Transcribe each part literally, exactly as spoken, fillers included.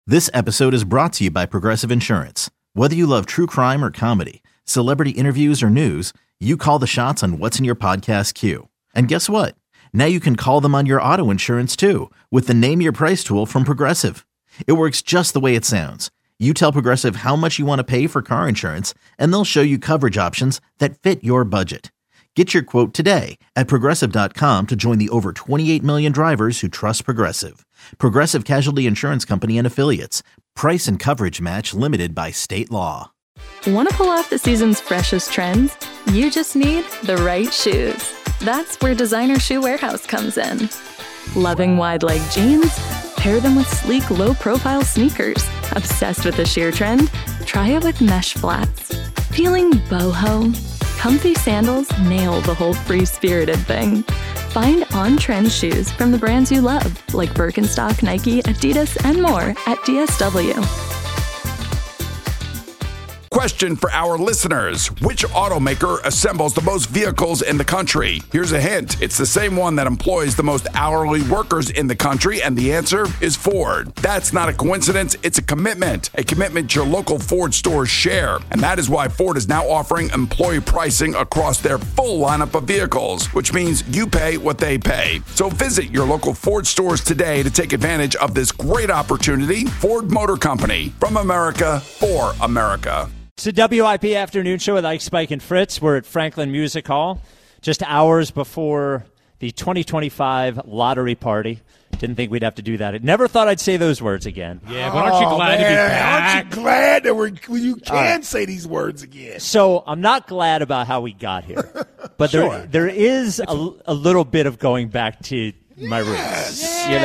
This episode is brought to you by Progressive Insurance. Whether you love true crime or comedy, celebrity interviews or news, you call the shots on what's in your podcast queue. And guess what? Now you can call them on your auto insurance too with the Name Your Price tool from Progressive. It works just the way it sounds. You tell Progressive how much you want to pay for car insurance, and they'll show you coverage options that fit your budget. Get your quote today at Progressive dot com to join the over twenty-eight million drivers who trust Progressive. Progressive Casualty Insurance Company and Affiliates. Price and coverage match limited by state law. Want to pull off the season's freshest trends? You just need the right shoes. That's where Designer Shoe Warehouse comes in. Loving wide leg jeans? Pair them with sleek, low-profile sneakers. Obsessed with the sheer trend? Try it with mesh flats. Feeling boho? Comfy sandals nail the whole free-spirited thing. Find on-trend shoes from the brands you love, like Birkenstock, Nike, Adidas, and more at D S W. Question for our listeners. Which automaker assembles the most vehicles in the country? Here's a hint. It's the same one that employs the most hourly workers in the country, and the answer is Ford. That's not a coincidence. It's a commitment. A commitment your local Ford stores share. And that is why Ford is now offering employee pricing across their full lineup of vehicles, which means you pay what they pay. So visit your local Ford stores today to take advantage of this great opportunity. Ford Motor Company. From America, for America. It's the W I P Afternoon Show with Ike, Spike, and Fritz. We're at Franklin Music Hall, just hours before the twenty twenty-five lottery party. Didn't think we'd have to do that. Never thought I'd say those words again. Yeah, but aren't you glad oh, to be back? Aren't you glad that we're, you can right. say these words again? So I'm not glad about how we got here, but sure. there there is a, a little bit of going back to my yes. roots. You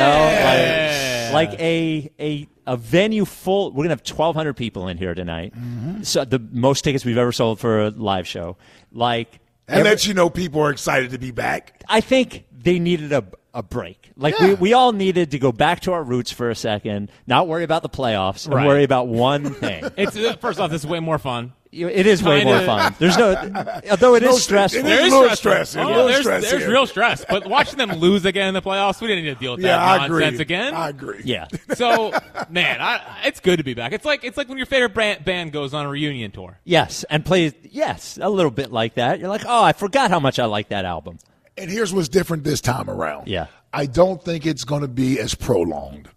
know, like, like a a. A venue full. We're gonna have twelve hundred people in here tonight. Mm-hmm. So the most tickets we've ever sold for a live show. Like, and every, let you know people are excited to be back. I think they needed a a break. Like yeah. we we all needed to go back to our roots for a second, not worry about the playoffs, right. and worry about one thing. It's uh, first off, this is way more fun. It is way more fun. There's no, although it no, is stressful. There is no stress. Oh, real there's stress there's here. real stress. But watching them lose again in the playoffs, we didn't need to deal with yeah, that I nonsense agree. again. I agree. Yeah. So, man, I, it's good to be back. It's like it's like when your favorite band, band goes on a reunion tour. Yes, and plays. Yes, a little bit like that. You're like, oh, I forgot how much I like that album. And here's what's different this time around. Yeah. I don't think it's going to be as prolonged.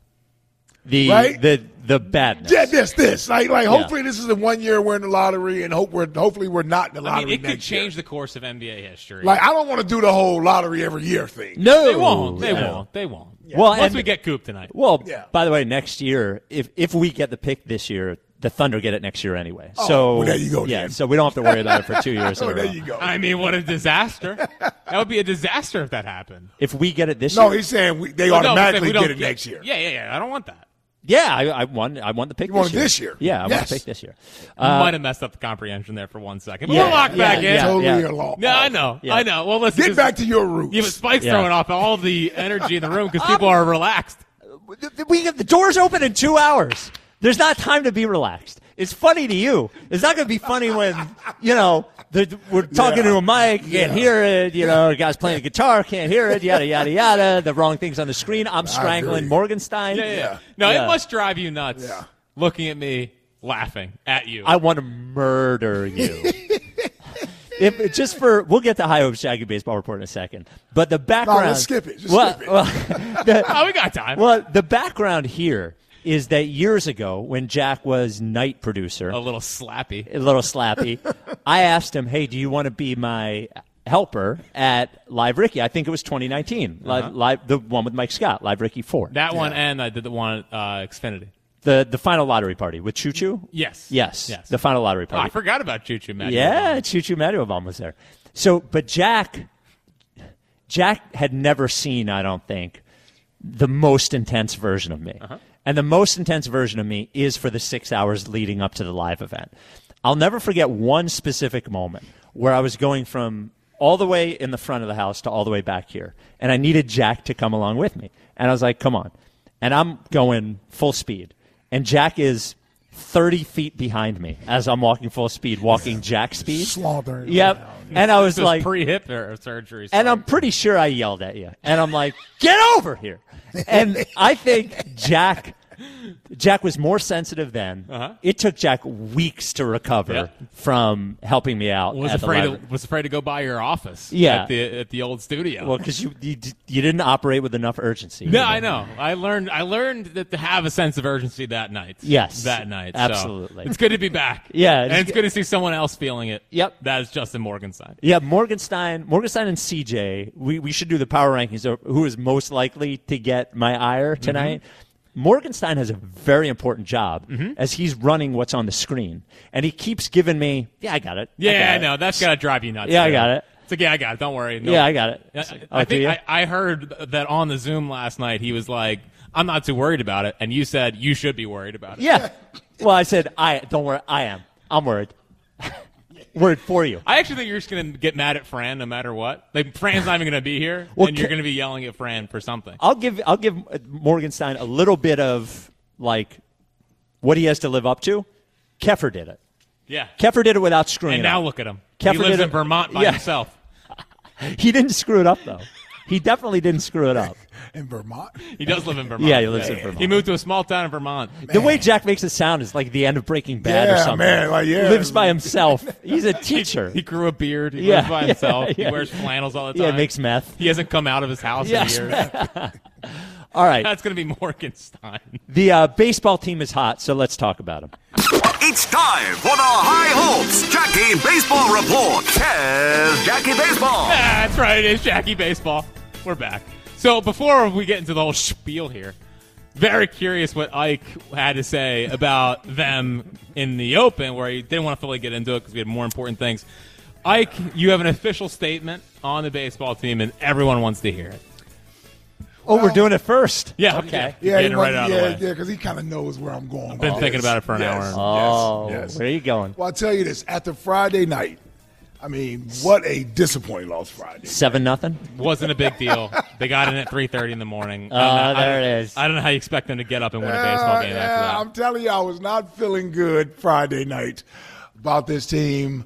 The right? the the badness. Yeah, this this like like yeah. hopefully this is the one year we're in the lottery, and hope we're hopefully we're not in the lottery. I mean, it could next change year. the course of N B A history. Like I don't want to do the whole lottery every year thing. No, they won't. They yeah. won't. They won't. Yeah. Well, once and, we get Coop tonight. Well, yeah. by the way, next year, if if we get the pick this year, the Thunder get it next year anyway. Oh, so well, there you go. Yeah, Dan. so we don't have to worry about it for two years. oh, in a there row. you go. I mean, what a disaster! That would be a disaster if that happened. If we get it this no, year, he's saying we, they well, automatically no, get it yeah, next year. Yeah, yeah, yeah. I don't want that. yeah, I, I won. I won the pick. You this won year. this year. Yeah, I yes. won the pick this year. You Uh, might have messed up the comprehension there for one second. But yeah, we'll lock yeah, back yeah, in. Totally yeah. a law. No, I know. Yeah. I know. Well, listen. Get back to your roots. Yeah, but Spike's Yeah. throwing off all the energy in the room because people are relaxed. we get the doors open in two hours. There's not time to be relaxed. It's funny to you. It's not going to be funny when, you know, the, we're talking Yeah. to a mic, you can't Yeah. hear it, you know, the guy's playing a guitar, can't hear it, yada, yada, yada. The wrong thing's on the screen. I'm strangling agree. Morgenstein. Yeah, yeah. Yeah. No, Yeah. it must drive you nuts Yeah. looking at me laughing at you. I want to murder you. If just for, we'll get to High Hopes Shaggy Baseball Report in a second. But the background. No, let's skip it. Just well, skip it. well, the, oh, we got time. well, the background here is that years ago when Jack was night producer, a little slappy. a little slappy, I asked him, hey, do you want to be my helper at Live Ricky? I think it was twenty nineteen. Uh-huh. Live, live, the one with Mike Scott, Live Ricky four. That one, and I did the one at uh, Xfinity. The the final lottery party with Choo Choo? Yes. Yes. Yes. The final lottery Oh, party. I forgot about Choo Choo Matty. Yeah, Choo Choo Matty was there. So, but Jack, Jack had never seen, I don't think, the most intense version of me. Uh-huh. And the most intense version of me is for the six hours leading up to the live event. I'll never forget one specific moment where I was going from all the way in the front of the house to all the way back here. And I needed Jack to come along with me. And I was like, come on. And I'm going full speed. And Jack is thirty feet behind me as I'm walking full speed, walking Jack speed. Slaughtering. Yep. And I was This like, pre-hip surgery. and I'm pretty sure I yelled at you. And I'm like, get over here. And I think Jack Jack was more sensitive then. Uh-huh. It took Jack weeks to recover Yeah. from helping me out. Was at the afraid to, library. was afraid to go by your office. Yeah. At the at the old studio. Well, because you, you you didn't operate with enough urgency. no, I know. I learned. I learned that to have a sense of urgency that night. Yes. that night. So Absolutely. it's good to be back. Yeah, and it's it's good- good to see someone else feeling it. Yep. That is Justin Morgenstein. Yeah, Morgenstein, Morgenstein and C J. We we should do the power rankings of who is most likely to get my ire tonight. Mm-hmm. Morgenstein has a very important job mm-hmm. as he's running what's on the screen, and he keeps giving me, yeah, I got it. Yeah, I, got I it. know. That's got to drive you nuts. Yeah, I too. got it. It's like, yeah, I got it. Don't worry. No. Yeah, I got it. I, Oh, I do think you? I, I heard that on the Zoom last night. He was like, "I'm not too worried about it," and you said you should be worried about it. Yeah. Well, I said, I don't worry. I am. I'm worried. Worried for you. I actually think you're just going to get mad at Fran no matter what. Like Fran's not even going to be here, Well, and you're ca- going to be yelling at Fran for something. I'll give I'll give Morgenstein a little bit of like what he has to live up to. Keffer did it. Yeah. Keffer did it without screwing And it now up. look at him. Keffer he lives did in it- Vermont by Yeah. himself. He didn't screw it up though. He definitely didn't screw it up. In Vermont. He does live in Vermont. Yeah, he lives in Vermont. He moved to a small town in Vermont. The way Jack makes it sound is like the end of Breaking Bad or Yeah, something. man, like, yeah. Lives by himself. He's a teacher. He grew a beard. He Yeah, lives by yeah, himself. yeah. He wears flannels all the time. Yeah, makes meth. He hasn't come out of his house Yes. in years. All right. That's going to be Morgenstein. The uh, baseball team is hot, so let's talk about him. It's time for the High Hopes Jackie Baseball Report. Here's Jackie Baseball. Ah, that's right. It is Jackie Baseball. We're back. So before we get into the whole spiel here, very curious what Ike had to say about them in the Open, where he didn't want to fully get into it because we had more important things. Ike, you have an official statement on the baseball team, and everyone wants to hear it. Oh, we're doing it first. Yeah, Okay. Yeah, Getting he right wants- out of yeah, the way. yeah, because he kind of knows where I'm going. Been with thinking this. about it for an Yes, hour. Oh, yes, yes. where are you going? Well, I'll tell you this. After Friday night, I mean, what a disappointing loss Friday. Seven nothing. Wasn't a big deal. They got in at three thirty in the morning. Oh, I don't know- I there don't- it is. I don't know how you expect them to get up and win a Yeah, baseball game yeah, after that. I'm telling you, I was not feeling good Friday night about this team.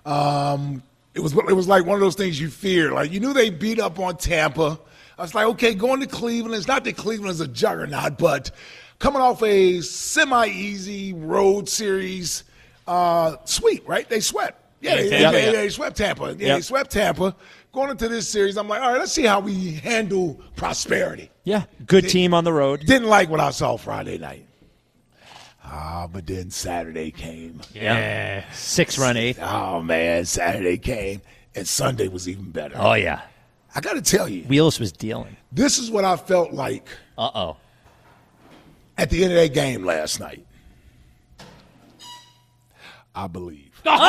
Um, it was it was like one of those things you fear. Like, you knew they beat up on Tampa. I was like, okay, going to Cleveland. It's not that Cleveland is a juggernaut, but coming off a semi-easy road series uh, sweep, right? They swept. Yeah, they, Tampa, they, yeah. they swept Tampa. Yeah, Yep. they swept Tampa. Going into this series, I'm like, all right, let's see how we handle prosperity. Yeah, good team on the road. Didn't like what I saw Friday night. Ah, but then Saturday came. Yeah. Six run eighth. Oh, man, Saturday came, and Sunday was even better. Oh yeah, I got to tell you, Wheels was dealing. this is what I felt like Uh oh. at the end of that game last night. I believe.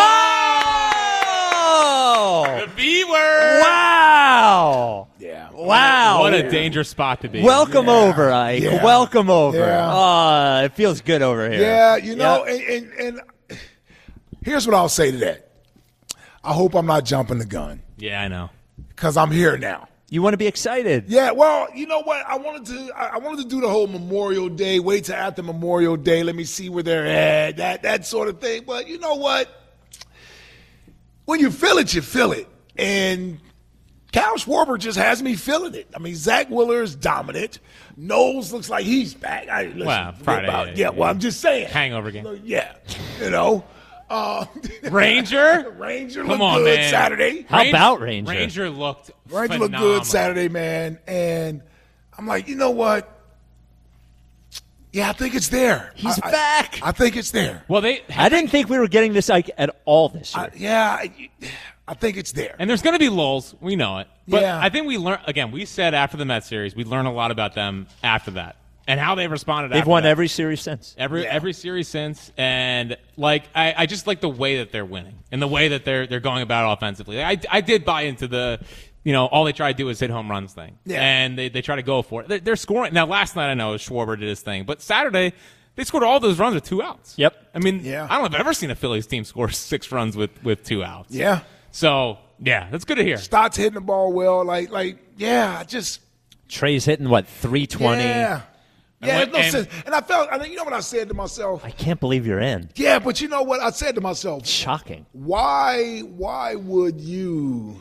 Oh! The B word. Wow! Yeah. Wow! What a dangerous spot to be. Welcome over, Ike. Yeah. Welcome over. Yeah. Oh, it feels good over here. Yeah, you know, Yep. and, and, and here's what I'll say to that. I hope I'm not jumping the gun Yeah, I know. because I'm here now. You want to be excited. Yeah, well, you know what? I wanted to. I I wanted to do the whole Memorial Day. Wait till after Memorial Day. Let me see where they're at. That that sort of thing. But you know what? When you feel it, you feel it. And Kyle Schwarber just has me feeling it. I mean, Zach Wheeler is dominant. Knowles looks like he's back. I, listen, Wow, forget Friday, about- yeah, yeah, well, yeah. I'm just saying. Hangover game. Yeah, you know. Uh, Ranger. Ranger Come looked on, good man. Saturday. How about Ranger? Ranger looked Ranger phenomenal. looked good Saturday, man. And I'm like, you know what? Yeah, I think it's there. He's I- I- back. I, think it's there. Well, they I didn't think we were getting this Ike at all this year. I, yeah, I, I think it's there. and there's going to be lulls. We know it. But Yeah. I think we learn again. We said after the Mets series, we learn a lot about them after that and how they've responded. They've after won that. every series since. Every Yeah. every series since, and like I, I just like the way that they're winning and the way that they're they're going about it offensively. I, I did buy into the, you know, all they try to do is hit home runs thing, Yeah. and they, they try to go for it. They're, they're scoring now. Last night I know Schwarber did his thing, but Saturday they scored all those runs with two outs. Yep. I mean, Yeah. I don't know if I've ever seen a Phillies team score six runs with with two outs. Yeah. So yeah, that's good to hear. Stott's hitting the ball well. Like, like, yeah, I just Trey's hitting what three twenty. yeah, yeah. what- no and- sense. And I felt. I mean, you know what I said to myself? I can't believe you're in. Yeah, but you know what I said to myself? Shocking. Why? Why would you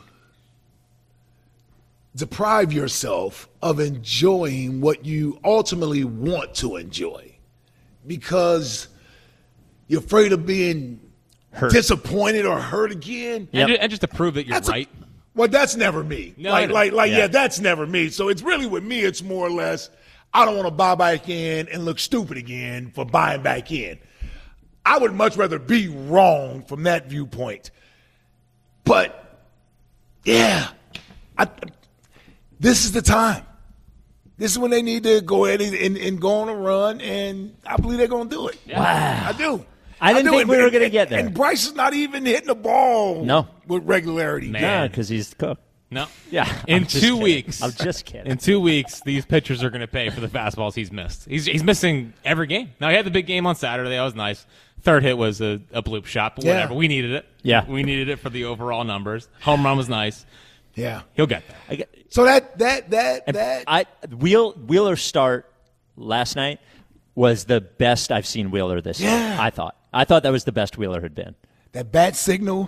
deprive yourself of enjoying what you ultimately want to enjoy? because you're afraid of being Hurt. disappointed or hurt again. Yep. And, ju- and just to prove that you're That's a- right. Well, that's never me. No, like, no. like, like, yeah. Yeah. that's never me. So it's really with me. It's more or less, I don't want to buy back in and look stupid again for buying back in. I would much rather be wrong from that viewpoint. But yeah, I, this is the time. This is when they need to go ahead and, and, and go on a run, and I believe they're going to do it. Wow. I do. I didn't do. think And- we were and- going to get there. And Bryce is not even hitting the ball No. with regularity. Yeah, because he's cooked. No. Yeah. In I'm just two kidding. weeks. I'm just kidding. In two weeks, these pitchers are going to pay for the fastballs he's missed. He's he's missing every game. Now, he had the big game on Saturday. That was nice. Third hit was a, a bloop shot, but Yeah. whatever. We needed it. Yeah. We needed it for the overall numbers. Home run was nice. Yeah. He'll get there. I get, So that that that and that I Wheel, Wheeler's start last night was the best I've seen Wheeler this year. Yeah. I thought. I thought that was the best Wheeler had been. that bat signal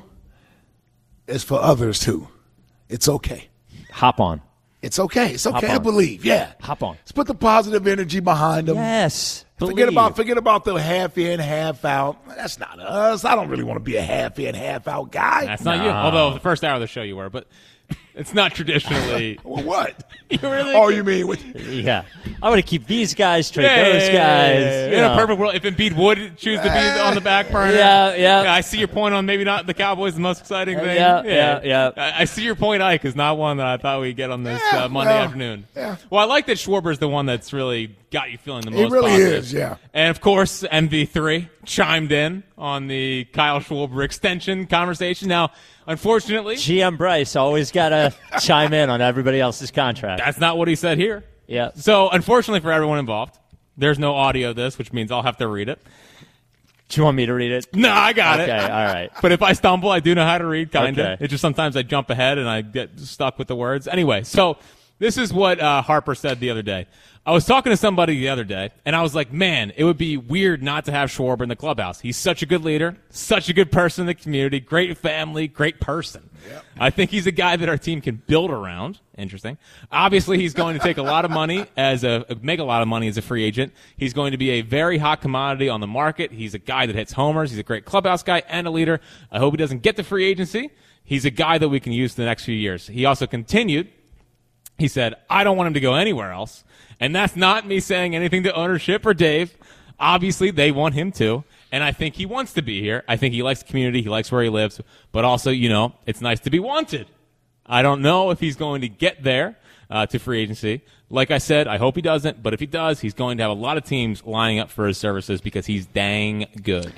is for others too. It's okay. Hop on. It's okay. It's okay Hop to on. believe. Yeah. Hop on. Let's put the positive energy behind them. Yes. Forget Believe. about forget about the half in, half out. That's not us. I don't really want to be a half in, half out guy. That's not you. Although the first hour of the show you were, but it's not traditionally. Well, what? You really? Oh, you mean with Yeah. I want to keep these guys, trade Yeah, those yeah, guys. yeah, yeah. you In know. a perfect world, if Embiid would choose to be on the back burner, Yeah, yeah. I see your point on maybe not the Cowboys the most exciting thing. yeah, yeah, yeah. I, I see your point. Ike is not one that I thought we'd get on this Yeah, uh, Monday well, afternoon. yeah. Well, I like that Schwarber's the one that's really got you feeling the He most. really positive. is, yeah. And of course, M V three chimed in on the Kyle Schwarber extension conversation. Now, unfortunately, G M Bryce always got to chime in on everybody else's contract. that's not what he said here. Yeah. So, unfortunately for everyone involved, there's no audio of this, which means I'll have to read it. Do you want me to read it? No, I got Okay, it. all right. But if I stumble, I do know how to read, kind of. Okay. It's just sometimes I jump ahead and I get stuck with the words. Anyway, so this is what uh, Harper said the other day. I was talking to somebody the other day, and I was like, man, it would be weird not to have Schwarber in the clubhouse. He's such a good leader, such a good person in the community, great family, great person. Yep. I think he's a guy that our team can build around. Interesting. Obviously, he's going to take a lot of money as a make a lot of money as a free agent. He's going to be a very hot commodity on the market. He's a guy that hits homers. He's a great clubhouse guy and a leader. I hope he doesn't get to free agency. He's a guy that we can use for the next few years. He also continued. He said, I don't want him to go anywhere else. And that's not me saying anything to ownership or Dave. Obviously, they want him to. And I think he wants to be here. I think he likes the community. He likes where he lives. But also, you know, it's nice to be wanted. I don't know if he's going to get there uh, to free agency. Like I said, I hope he doesn't. But if he does, he's going to have a lot of teams lining up for his services because he's dang good.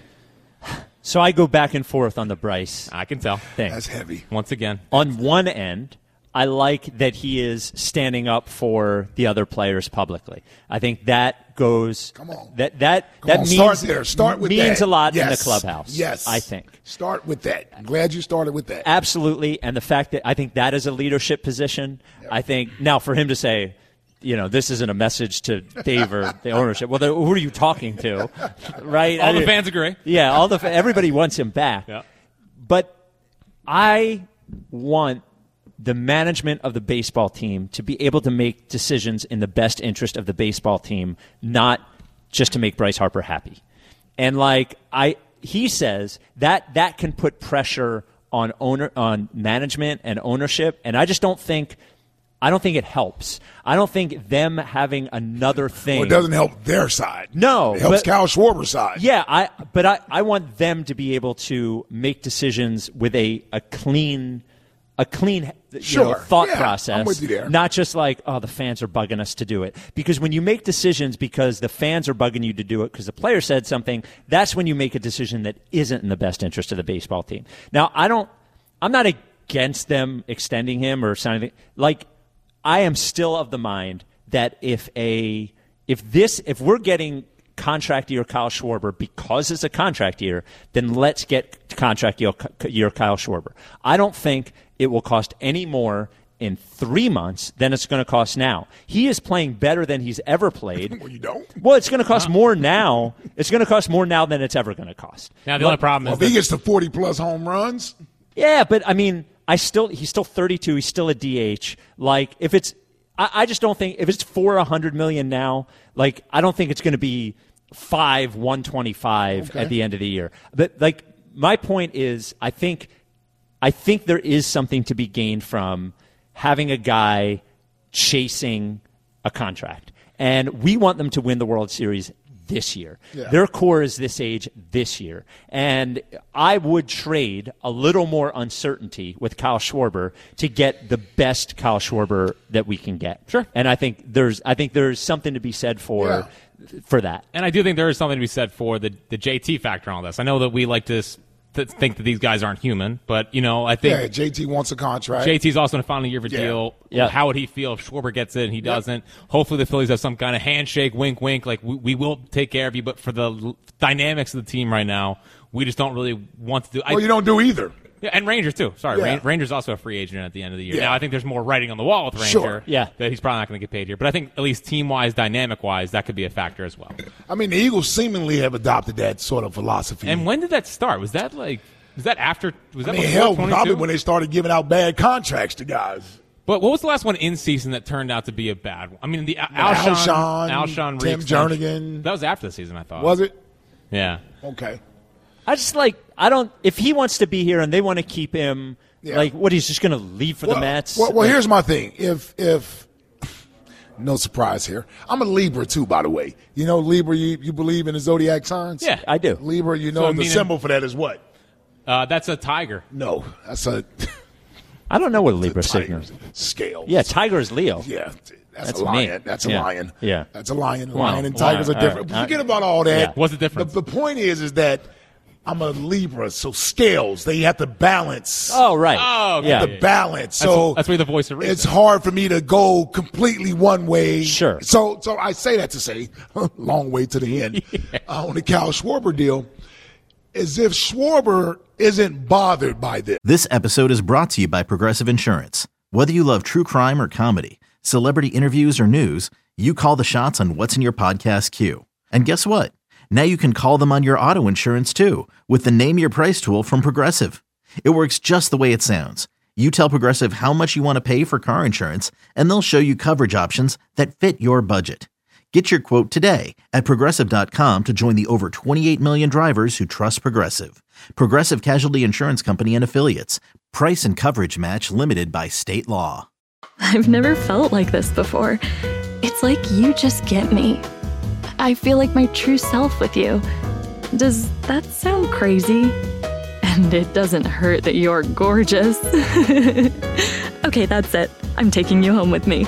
So I go back and forth on the Bryce I can tell. thing. that's heavy. Once again. On one end, I like that he is standing up for the other players publicly. I think that goes. Come on. That that Come that on, means start there. Start with means that. a lot in the Yes. clubhouse. Yes, I think. Start with that. I'm glad you started with that. Absolutely, and the fact that I think that is a leadership position. I think now for him to say, you know, this isn't a message to Dave or the ownership. Well, then who are you talking to, right? All I the mean, fans agree. Yeah, all the everybody wants him back. Yeah. But I want the management of the baseball team to be able to make decisions in the best interest of the baseball team, not just to make Bryce Harper happy. And like I, he says that that can put pressure on owner, on management and ownership. And I just don't think, I don't think it helps. I don't think them having another thing. Well, it doesn't help their side. No, it helps but- Kyle Schwarber's side. Yeah, I but I, I want them to be able to make decisions with a, a clean a clean you Sure. know, thought Yeah, process. I'm with you there. Not just like, oh, the fans are bugging us to do it. Because when you make decisions because the fans are bugging you to do it because the player said something, that's when you make a decision that isn't in the best interest of the baseball team. Now, I don't I'm not against them extending him or signing like I am still of the mind that if a if this if we're getting contract year Kyle Schwarber because it's a contract year, then let's get contract year, year Kyle Schwarber. I don't think it will cost any more in three months than it's going to cost now. He is playing better than he's ever played. Well, you don't. Well, it's going to cost more now. It's going to cost more now than it's ever going to cost. Now, the only problem Well, is if he that gets to forty plus home runs, Yeah, but I mean, I still he's still thirty-two. He's still a D H. Like if it's, I, I just don't think if it's for a hundred million now. Like I don't think it's going to be five, one twenty-five Okay. at the end of the year. But like my point is, I think, I think there is something to be gained from having a guy chasing a contract, and we want them to win the World Series this year. Yeah. Their core is this age this year. And I would trade a little more uncertainty with Kyle Schwarber to get the best Kyle Schwarber that we can get. Sure. And I think there's I think there's something to be said for Yeah. for that. And I do think there is something to be said for the, the J T factor on all this. I know that we like to, s- to think that these guys aren't human, but, you know, I think Yeah, J T wants a contract. J T's also in a final year of a Yeah. deal. Yeah. How would he feel if Schwarber gets it and he doesn't? Hopefully the Phillies have some kind of handshake, wink, wink, like we, we will take care of you. But for the l- dynamics of the team right now, we just don't really want to do. I, Well, you don't do either. yeah, and Rangers too. Sorry, Yeah. Ran- Rangers also a free agent at the end of the year. Yeah. Now I think there's more writing on the wall with Ranger. Sure. Yeah. that he's probably not going to get paid here. But I think at least team wise, dynamic wise, that could be a factor as well. I mean, the Eagles seemingly have adopted that sort of philosophy. And when did that start? Was that like? Was that after? Was I that mean, before hell, twenty-two? probably when they started giving out bad contracts to guys. But what was the last one in season that turned out to be a bad one? I mean, the Al- Alshon, Alshon, Alshon Tim re-extension. Jernigan. That was after the season, I thought. Was it? Yeah. Okay. I just like I don't if he wants to be here and they want to keep him Yeah. like what he's just going to leave for well, the Mets. Well, well Like, here's my thing. If if no surprise here, I'm a Libra too. By the way, you know Libra. You, you believe in the zodiac signs? Yeah. I do. Libra. You So, know I the mean, symbol for that is what? Uh, that's a tiger. No, that's a I don't know what a Libra tiger signal. scale. Yeah, Tiger is Leo. Yeah, that's, That's a me. lion. That's a Yeah. lion. Yeah. That's a lion. Wow. Lion and tigers Wow. are different. All right. Forget about all that. Yeah. What's the difference? The, the point is, is that I'm a Libra, so scales they have to balance. Oh right. Oh, okay. yeah. The balance. That's- So that's where the voice of reason. It's hard for me to go completely one way. Sure. So, so I say that to say, long way to the end uh, on the Kyle Schwarber deal, as if Schwarber isn't bothered by this. This episode is brought to you by Progressive Insurance. Whether you love true crime or comedy, celebrity interviews or news, you call the shots on what's in your podcast queue. And guess what? Now you can call them on your auto insurance too with the Name Your Price tool from Progressive. It works just the way it sounds. You tell Progressive how much you want to pay for car insurance, and they'll show you coverage options that fit your budget. Get your quote today at Progressive dot com to join the over twenty-eight million drivers who trust Progressive. Progressive Casualty Insurance Company and Affiliates. Price and coverage match limited by state law. I've never felt like this before. It's like you just get me. I feel like my true self with you. Does that sound crazy? And it doesn't hurt that you're gorgeous. Okay, that's it. I'm taking you home with me.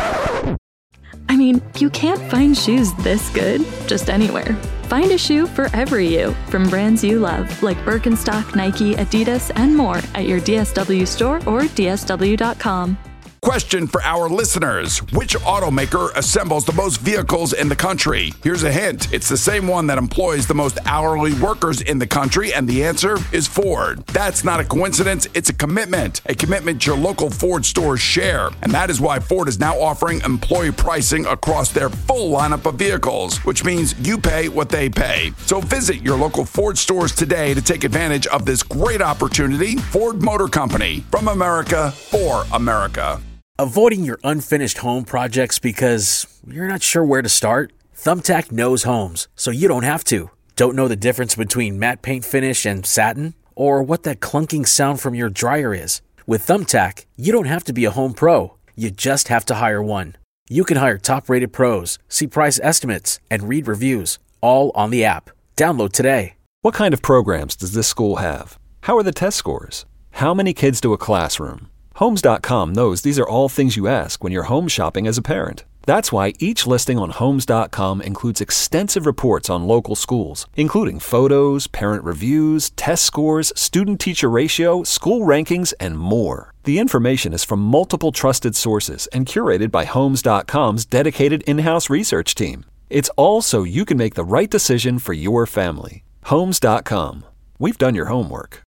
I mean, you can't find shoes this good just anywhere. Find a shoe for every you from brands you love, like Birkenstock, Nike, Adidas, and more at your D S W store or D S W dot com. Question for our listeners. Which automaker assembles the most vehicles in the country? Here's a hint. It's the same one that employs the most hourly workers in the country, and the answer is Ford. That's not a coincidence. It's a commitment. A commitment your local Ford stores share. And that is why Ford is now offering employee pricing across their full lineup of vehicles, which means you pay what they pay. So visit your local Ford stores today to take advantage of this great opportunity. Ford Motor Company. From America, for America. Avoiding your unfinished home projects because you're not sure where to start? Thumbtack knows homes, so you don't have to. Don't know the difference between matte paint finish and satin? Or what that clunking sound from your dryer is? With Thumbtack, you don't have to be a home pro. You just have to hire one. You can hire top-rated pros, see price estimates, and read reviews, all on the app. Download today. What kind of programs does this school have? How are the test scores? How many kids do a classroom? Homes dot com knows these are all things you ask when you're home shopping as a parent. That's why each listing on Homes dot com includes extensive reports on local schools, including photos, parent reviews, test scores, student-teacher ratio, school rankings, and more. The information is from multiple trusted sources and curated by Homes dot com's dedicated in-house research team. It's all so you can make the right decision for your family. Homes dot com. We've done your homework.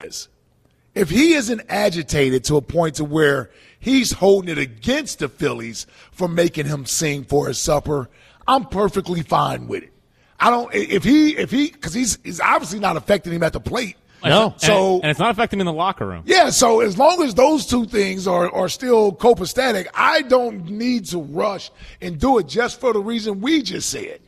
If he isn't agitated to a point to where he's holding it against the Phillies for making him sing for his supper, I'm perfectly fine with it. I don't. If he, if he, because he's he's obviously not affecting him at the plate. No. So and, and it's not affecting him in the locker room. yeah. So as long as those two things are are still copacetic, I don't need to rush and do it just for the reason we just said.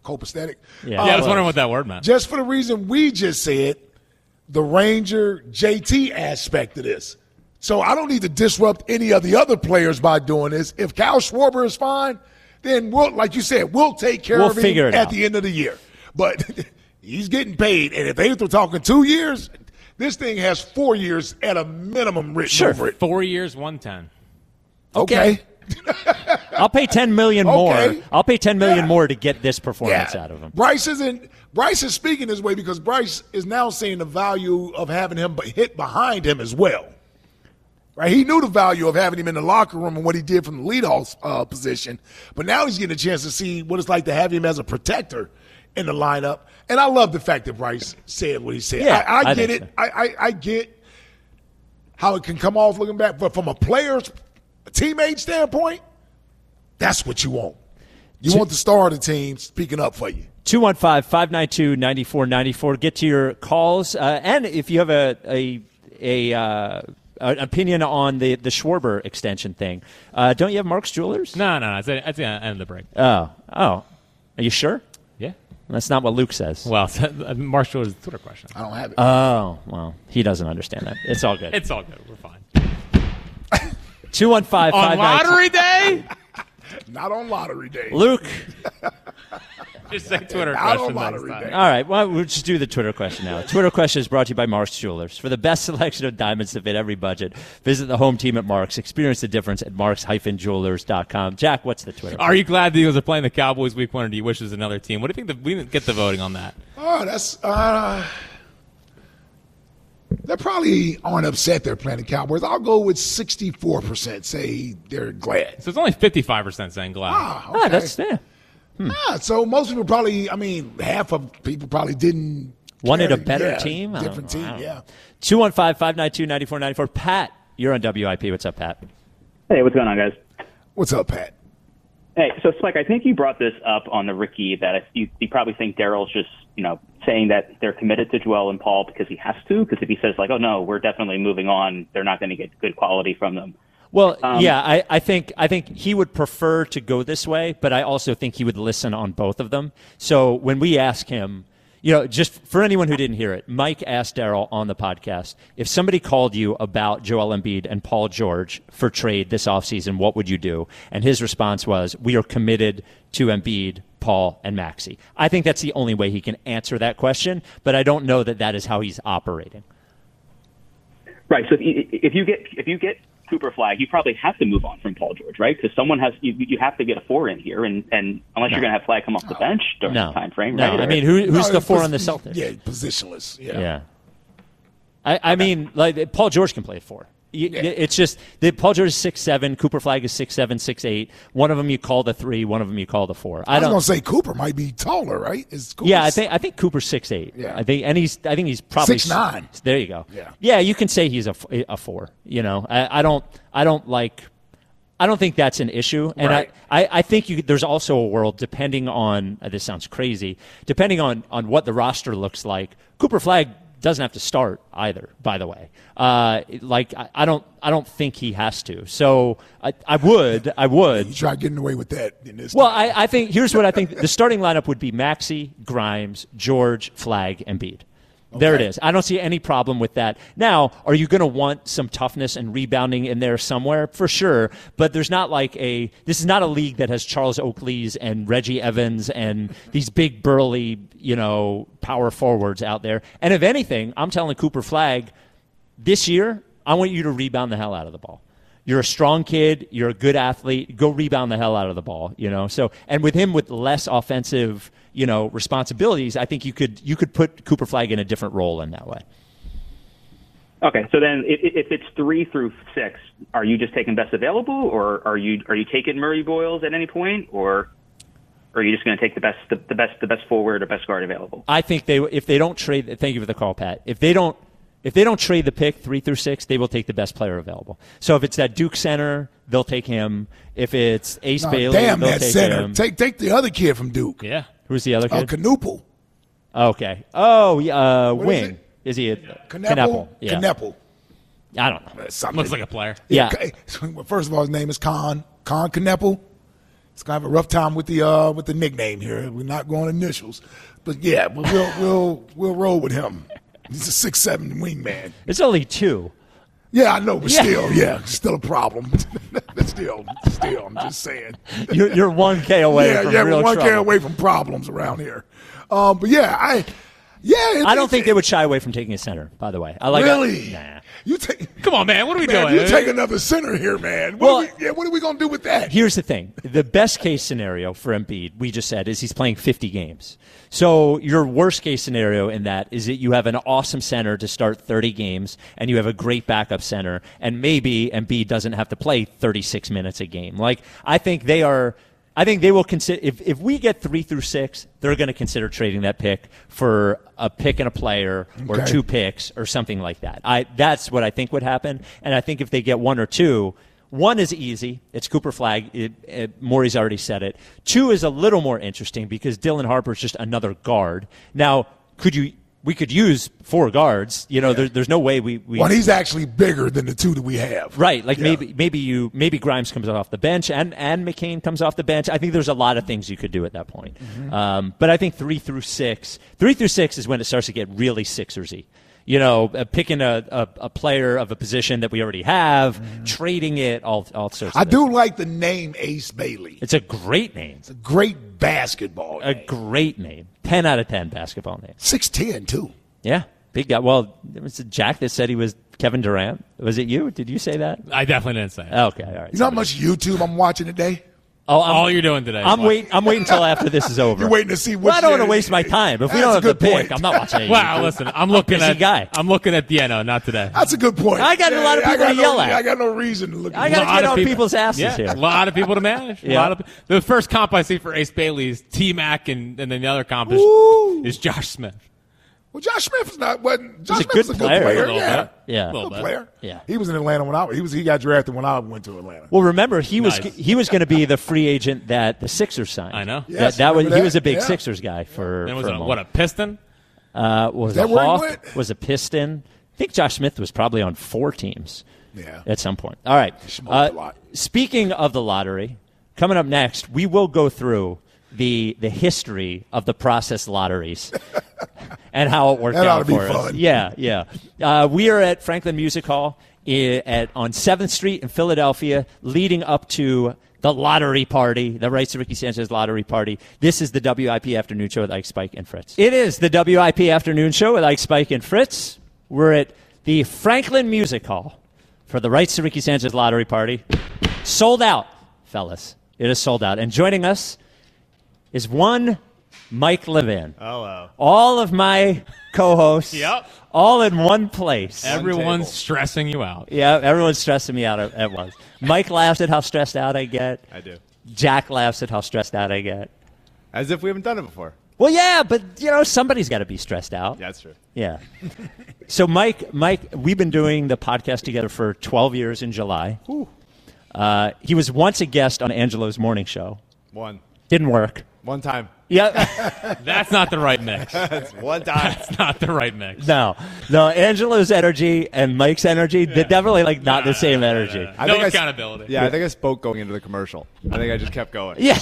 copacetic. Yeah, yeah I was wondering what that word meant. Just for the reason we just said, the Ranger J T aspect of this. So I don't need to disrupt any of the other players by doing this. If Kyle Schwarber is fine, then we'll, like you said, we'll take care we'll of him at out. the end of the year. But he's getting paid, and if they were talking two years, this thing has four years at a minimum written sure. over it. Four years, one ten. Okay. I'll pay ten million more. Okay. I'll pay ten million Yeah. more to get this performance Yeah. out of him. Bryce isn't. Bryce is speaking this way because Bryce is now seeing the value of having him hit behind him as well. Right? He knew the value of having him in the locker room and what he did from the leadoff uh, position, but now he's getting a chance to see what it's like to have him as a protector in the lineup. And I love the fact that Bryce said what he said. Yeah, I, I, I get think it. so. I, I, I get how it can come off looking back, but from a player's teammate standpoint, that's what you want. You Two- want the star of the team speaking up for you. two one five, five nine two, nine four nine four. Get to your calls. Uh, and if you have a a, a uh, an opinion on the, the Schwarber extension thing, uh, don't you have Mark's Jewelers? No, no, no. It's, it's the end of the break. Oh. Oh. Are you sure? Yeah. That's not what Luke says. Well, Mark Jewelers' Twitter question. I don't have it. Oh, well, he doesn't understand that. It's all good. It's all good. We're fine. two one five, On five nine two lottery day? Not on lottery day. Luke. Just say Twitter Not question on next lottery time. day. All right, well, we'll just do the Twitter question now. Twitter question is brought to you by Mark's Jewelers. For the best selection of diamonds to fit every budget, visit the home team at Mark's. Experience the difference at marks dash jewelers dot com. Jack, what's the Twitter? Are you glad the Eagles are playing the Cowboys week one, or do you wish there's another team? What do you think? The, we didn't get the voting on that. Oh, that's uh, they probably aren't upset they're playing the Cowboys. I'll go with sixty-four percent say they're glad. So it's only fifty-five percent saying glad. Ah, okay. Ah, that's yeah. Ah, so most people probably, I mean, half of people probably didn't Wanted a care. better Yeah, team? I don't different know. I team, don't yeah. know. two one five, five nine two, nine four nine four. Pat, you're on W I P. What's up, Pat? Hey, what's going on, guys? What's up, Pat? Hey, so Spike, I think you brought this up on the Ricky that you, you probably think Daryl's just, you know, saying that they're committed to Joel and Paul because he has to. Because if he says like, "Oh no, we're definitely moving on," they're not going to get good quality from them. Well, Um, yeah, I, I think I think he would prefer to go this way, but I also think he would listen on both of them. So when we ask him, you know, just for anyone who didn't hear it, Mike asked Daryl on the podcast, if somebody called you about Joel Embiid and Paul George for trade this offseason, what would you do? And his response was, we are committed to Embiid, Paul, and Maxey. I think that's the only way he can answer that question, but I don't know that that is how he's operating. Right. So if you, if you get if you get Cooper Flag, you probably have to move on from Paul George, right? Because someone has you, you have to get a four in here, and, and unless No. you're going to have Flag come off the bench during No. the time frame, No, right? I mean, who, who's No, the it's four pos- on the Celtics? Yeah, positionless. Yeah. Yeah. I, I mean, like Paul George can play at four. You, It's just that Paul George is six seven, Cooper Flag is six seven, six eight. One of them you call the three, one of them you call the four. I, I was don't. going to say Cooper might be taller, right? Is Cooper Yeah, I think I think Cooper's six eight. Yeah. I think, and he's I think he's probably six nine. There you go. Yeah. yeah, you can say he's a, f- a four. You know, I, I don't I don't like. I don't think that's an issue, and Right. I, I, I think you, there's also a world depending on uh, this sounds crazy, depending on, on what the roster looks like. Cooper Flag doesn't have to start either. By the way, uh, like I, I don't I don't think he has to. So I, I would I would. You try getting away with that in this. Well, time. I, I think here's what I think the starting lineup would be: Maxey, Grimes, George, Flag, Embiid. There it Okay. is. I don't see any problem with that. Now, are you going to want some toughness and rebounding in there somewhere? For sure. But there's not like a – this is not a league that has Charles Oakley's and Reggie Evans and these big burly, you know, power forwards out there. And if anything, I'm telling Cooper Flag, this year, I want you to rebound the hell out of the ball. You're a strong kid. You're a good athlete. Go rebound the hell out of the ball, you know. So, and with him with less offensive, you know, responsibilities, I think you could you could put Cooper Flag in a different role in that way. Okay, so then if, if it's three through six, are you just taking best available, or are you are you taking Murray Boyles at any point, or or are you just going to take the best the, the best the best forward or best guard available? I think they if they don't trade. Thank you for the call, Pat. If they don't if they don't trade the pick three through six, they will take the best player available. So if it's that Duke center, they'll take him. If it's Ace No, Bailey, damn they'll that take center. him. Take take the other kid from Duke. Yeah. Who's the other Uh, kid? Knuppel. Okay. Oh, yeah, uh, What is wing. it? Is, he a Knuppel. Yeah. Knuppel. I don't know. Something. Looks like a player. Yeah. Okay. First of all, his name is Con. Con Knuppel. It's gonna have a rough time with the uh, with the nickname here. We're not going initials, but yeah, but we'll we'll we'll roll with him. He's a six seven wingman. It's only two. Yeah, I know, but Yeah. still, yeah, still a problem. still, still, I'm just saying. You're, you're one K away yeah, from yeah, real we're one trouble. K away from problems around here. Um, but yeah, I, yeah, I don't think they would shy away from taking a center. By the way, I like really. Nah. You take. Come on, man. What are we Man, doing? you take another center here, man. What, Well- are we, yeah, what are we going to do with that? Here's the thing. The best case scenario for Embiid, we just said, is he's playing fifty games. So your worst case scenario in that is that you have an awesome center to start thirty games, and you have a great backup center, and maybe Embiid doesn't have to play thirty-six minutes a game. Like, I think they are... I think they will consider, if, if we get three through six, they're going to consider trading that pick for a pick and a player or Okay. two picks or something like that. I, that's what I think would happen. And I think if they get one or two, one is easy. It's Cooper Flagg. It, it, Maury's already said it. Two is a little more interesting because Dylan Harper's just another guard. Now, could you, we could use four guards. You know, there, there's no way we, we Well, he's actually bigger than the two that we have. Right, like Yeah. maybe maybe you maybe Grimes comes off the bench and, and McCain comes off the bench. I think there's a lot of things you could do at that point. Mm-hmm. Um, but I think three through six, three through six is when it starts to get really Sixersy. You know, uh, picking a, a, a player of a position that we already have, trading it, all all sorts. Mm-hmm. I of do things. like the name Ace Bailey. It's a great name. It's a great basketball A name. great name. Ten out of ten basketball name. six ten, too. Yeah, big guy. Well, it was Jack that said he was Kevin Durant. Was it you? Did you say that? I definitely didn't say it. Okay, all right. You know how much YouTube I'm watching today? Oh, I'm, All you're doing today. I'm waiting. I'm waiting until after this is over. You're waiting to see what. Well, I don't want to waste my time. If we That's don't a have the good pick, point. I'm not watching it. Wow, listen, I'm looking busy at guy. I'm looking at yeah, no, not today. That's a good point. I got a lot of I people got to no, yell at. I got no reason to look at I it. got to Lot get of on people- people's asses Yeah, here. a lot of people to manage. A Yeah. lot of the first comp I see for Ace Bailey is T Mac, and, and then the other comp is, Ooh. is Josh Smith. Well, Josh Smith is not. Wasn't, Josh a Smith good was a good player. player. A little Yeah, bit. Yeah. A little good bit. player. Yeah. He was in Atlanta when I he was. He got drafted when I went to Atlanta. Well, remember he was Nice. he was going to be the free agent that the Sixers signed. I know. that, Yes, that was remember he that? was a big Yeah. Sixers guy for. And was for it a a, what a moment. Piston? Uh, was that a where he Hawk? went? Was a Piston? I think Josh Smith was probably on four teams. Yeah. At some point. All right. smoked Uh, a lot. speaking of the lottery, coming up next, we will go through the the history of the process lotteries and how it worked That ought out to be for us. fun. Yeah, yeah. Uh, we are at Franklin Music Hall i- at on seventh Street in Philadelphia, leading up to the lottery party, the Rights to Ricky Sanchez lottery party. This is the W I P Afternoon Show with Ike, Spike, and Fritz. It is the W I P Afternoon Show with Ike, Spike, and Fritz. We're at the Franklin Music Hall for the Rights to Ricky Sanchez lottery party. Sold out, fellas. It is sold out. And joining us is one Mike Levin. Hello. All of my co-hosts, Yep. all in one place. Everyone's stressing you out. Yeah, everyone's stressing me out at, at once. Mike laughs at how stressed out I get. I do. Jack laughs at how stressed out I get. As if we haven't done it before. Well, yeah, but you know somebody's got to be stressed out. Yeah, that's true. Yeah. So, Mike, Mike, we've been doing the podcast together for twelve years in July. Uh, he was once a guest on Angelo's morning show. One. Didn't work. One time. Yeah. That's not the right mix. That's one time. That's not the right mix. No. No, Angelo's energy and Mike's energy, they're definitely like not the same energy. I No think I s- accountability. Yeah, I think I spoke going into the commercial. I think I just kept going. Yeah.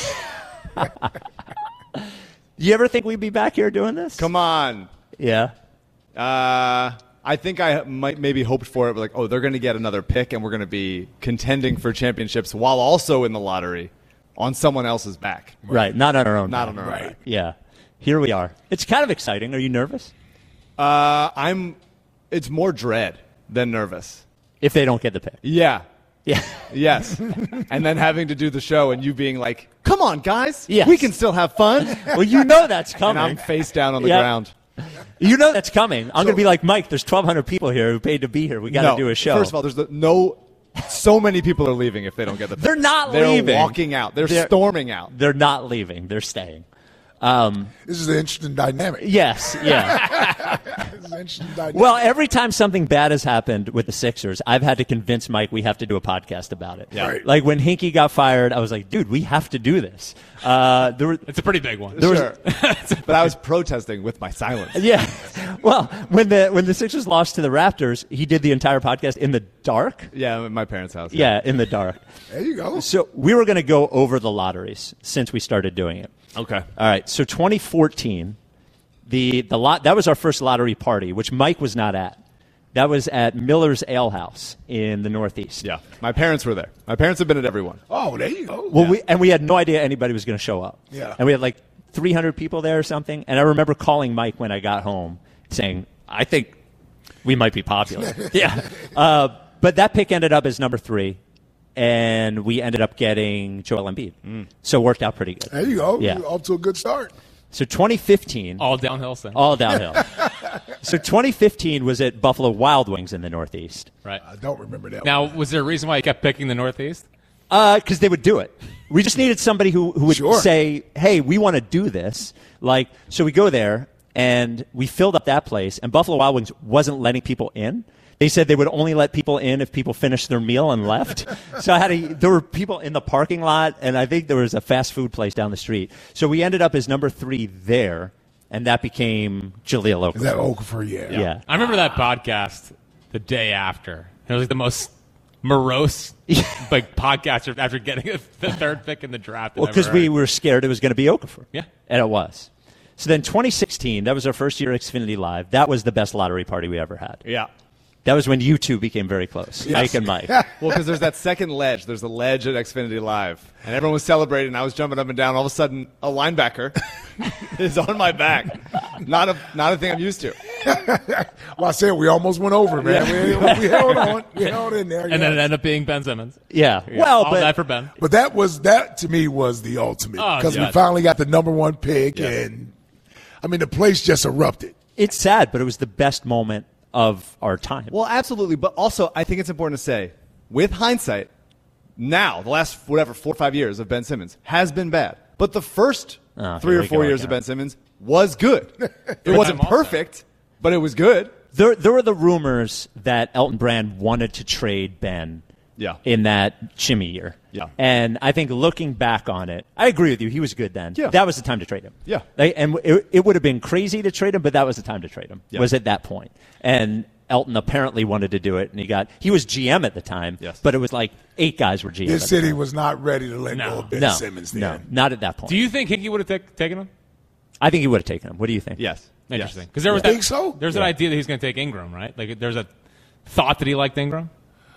You ever think we'd be back here doing this? Come on. Yeah. Uh, I think I might maybe hoped for it, but like, oh, they're going to get another pick and we're going to be contending for championships while also in the lottery on someone else's back. Right. Not on our own. Not back. on our own. Right. back. Yeah. Here we are. It's kind of exciting. Are you nervous? Uh, I'm. It's more dread than nervous. If they don't get the pick. Yeah. Yeah. Yes. And then having to do the show and you being like, come on, guys. Yes. We can still have fun. Well, you know that's And coming. I'm face down on the Yeah. ground. You know that's coming. I'm going to be like, Mike, there's twelve hundred people here who paid to be here. We got to No. do a show. First of all, there's the, no. So many people are leaving if they don't get the pick. They're not They're leaving. walking out. They're, They're- storming out. They're not leaving. They're staying. Um, This is an interesting dynamic. yes. Yeah. This is an interesting dynamic. Well, every time something bad has happened with the Sixers, I've had to convince Mike we have to do a podcast about it. Yeah. Right. Like when Hinkie got fired, I was like, dude, we have to do this. Uh, there were, It's a pretty big one. there was, Sure. But I was protesting with my silence. yeah. Well, when the when the Sixers lost to the Raptors, he did the entire podcast in the dark. Yeah, at my parents' house. Yeah, in the dark. There you go. So we were going to go over the lotteries since we started doing it. Okay. All right. So twenty fourteen, the the lot that was our first lottery party, which Mike was not at. That was at Miller's Ale House in the Northeast. Yeah, my parents were there. My parents have been at every one. Oh, there you go. Well, we and we had no idea anybody was going to show up. Yeah. And we had like three hundred people there or something. And I remember calling Mike when I got home saying, I think we might be popular. yeah. Uh, but that pick ended up as number three. And we ended up getting Joel Embiid. Mm. So it worked out pretty good. There you go. Yeah. You're off to a good start. So twenty fifteen. All downhill since. All downhill. So twenty fifteen was at Buffalo Wild Wings in the Northeast. Right. I don't remember that Now, one. was there a reason why you kept picking the Northeast? Because uh, they would do it. We just needed somebody who, who would Sure. say, hey, we want to do this. Like, so we go there, and we filled up that place, and Buffalo Wild Wings wasn't letting people in. They said they would only let people in if people finished their meal and left. So I had a, there were people in the parking lot, and I think there was a fast food place down the street. So we ended up as number three there, and that became Jahlil Okafor. Is that Okafor? Yeah. Yeah. yeah. I remember that podcast the day after. It was like the most morose like podcast after getting the third pick in the draft. Well, because we were scared it was going to be Okafor. Yeah. And it was. So then twenty sixteen, that was our first year at Xfinity Live. That was the best lottery party we ever had. Yeah. That was when you two became very close, Yes. Mike and Mike. Well, because there's that second ledge. There's a ledge at Xfinity Live. And everyone was celebrating, and I was jumping up and down. All of a sudden, a linebacker is on my back. Not a not a thing I'm used to. Well, I said we almost went over, man. Yeah. We, we held on. We held in there. And yeah. then it ended up being Ben Simmons. Yeah. Yeah. Well, All but that for Ben. But that was that to me was the ultimate Oh, because yeah. we finally got the number one pick, Yeah. and I mean the place just erupted. it's sad, but it was the best moment of our time. Well, absolutely. But also, I think it's important to say, with hindsight, now, the last, whatever, four or five years of Ben Simmons has been bad. But the first Oh, three here or we four go years again. of Ben Simmons was good. It wasn't time also. perfect, but it was good. There, there were the rumors that Elton Brand wanted to trade Ben Yeah. in that shimmy year. Yeah. And I think looking back on it, I agree with you. He was good then. Yeah. That was the time to trade him. Yeah. Like, and it, it would have been crazy to trade him, but that was the time to trade him, Yeah. was at that point. And Elton apparently wanted to do it, and he got he was G M at the time, Yes. but it was like eight guys were G M. This at the city time. was not ready to let No. go of Ben no, Simmons then. no, not at that point. Do you think Hickey would have take, taken him? I think he would have taken him. What do you think? Yes. Interesting. Because there was You that, think so? There's Yeah. an idea that he's going to take Ingram, right? Like there's a thought that he liked Ingram.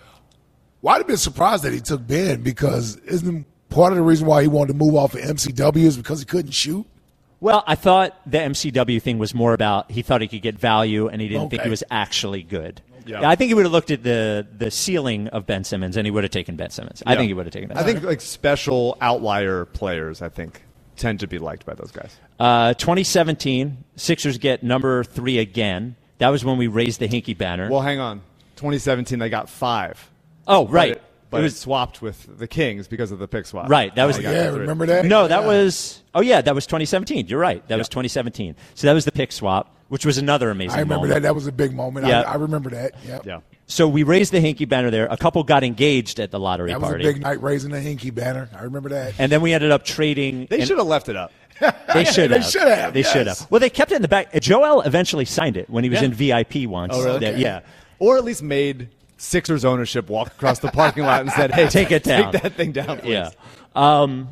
Well, I'd have been surprised that he took Ben because isn't part of the reason why he wanted to move off of M C W is because he couldn't shoot? Well, I thought the M C W thing was more about he thought he could get value, and he didn't think Okay. he was actually good. Yeah. Yeah, I think he would have looked at the the ceiling of Ben Simmons, and he would have taken Ben Simmons. I Yeah. think he would have taken Ben I Simmons. think like special outlier players, I think, tend to be liked by those guys. Uh, twenty seventeen, Sixers get number three again. That was when we raised the Hinkie banner. Well, hang on. twenty seventeen, they got five. oh, right. But it, but it it was swapped with the Kings because of the pick swap. right. That was They Oh, got yeah, three. remember that? no. That Yeah. was oh yeah. That was twenty seventeen. You're right. That was twenty seventeen. So that was the pick swap, which was another amazing. I remember moment. that. That was a big moment. Yeah. I, I remember that. Yep. Yeah. So we raised the Hinkie banner there. A couple got engaged at the lottery That was party, a big night raising the Hinkie banner. I remember that. and then we ended up trading. They and- should have left it up. They should They have. should have, They yes. should have. Well, they kept it in the back. Joel eventually signed it when he was Yeah. in V I P once. Oh, really? That- Okay. Yeah. Or at least made Sixers ownership walk across the parking lot and said, hey, Take it down. Take that thing down, please. Yeah. Um,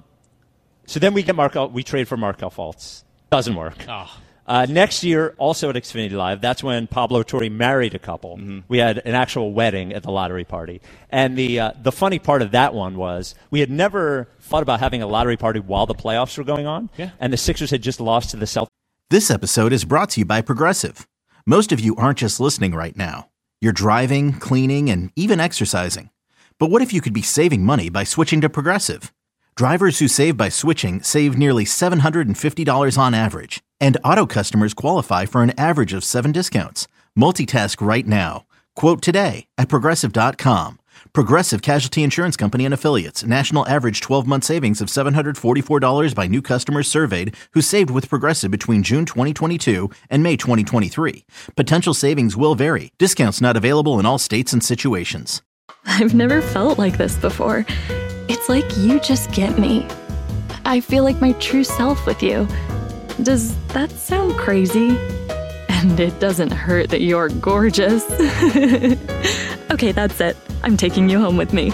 so then we get Markel. We trade for Markel Fultz. Doesn't work. Oh. Uh, next year, also at Xfinity Live, that's when Pablo Torre married a couple. Mm-hmm. We had an actual wedding at the lottery party. And the uh, the funny part of that one was we had never thought about having a lottery party while the playoffs were going on. Yeah. And the Sixers had just lost to the Celtics. This episode is brought to you by Progressive. Most of you aren't just listening right now. You're driving, cleaning, and even exercising. But what if you could be saving money by switching to Progressive? Drivers who save by switching save nearly seven hundred fifty dollars on average. And auto customers qualify for an average of seven discounts. Multitask right now. Quote today at Progressive dot com. Progressive Casualty Insurance Company and Affiliates. National average twelve-month savings of seven hundred forty-four dollars by new customers surveyed who saved with Progressive between June twenty twenty-two and May twenty twenty-three. Potential savings will vary. Discounts not available in all states and situations. I've never felt like this before. It's like you just get me. I feel like my true self with you. Does that sound crazy? And it doesn't hurt that you're gorgeous. Okay, that's it. I'm taking you home with me.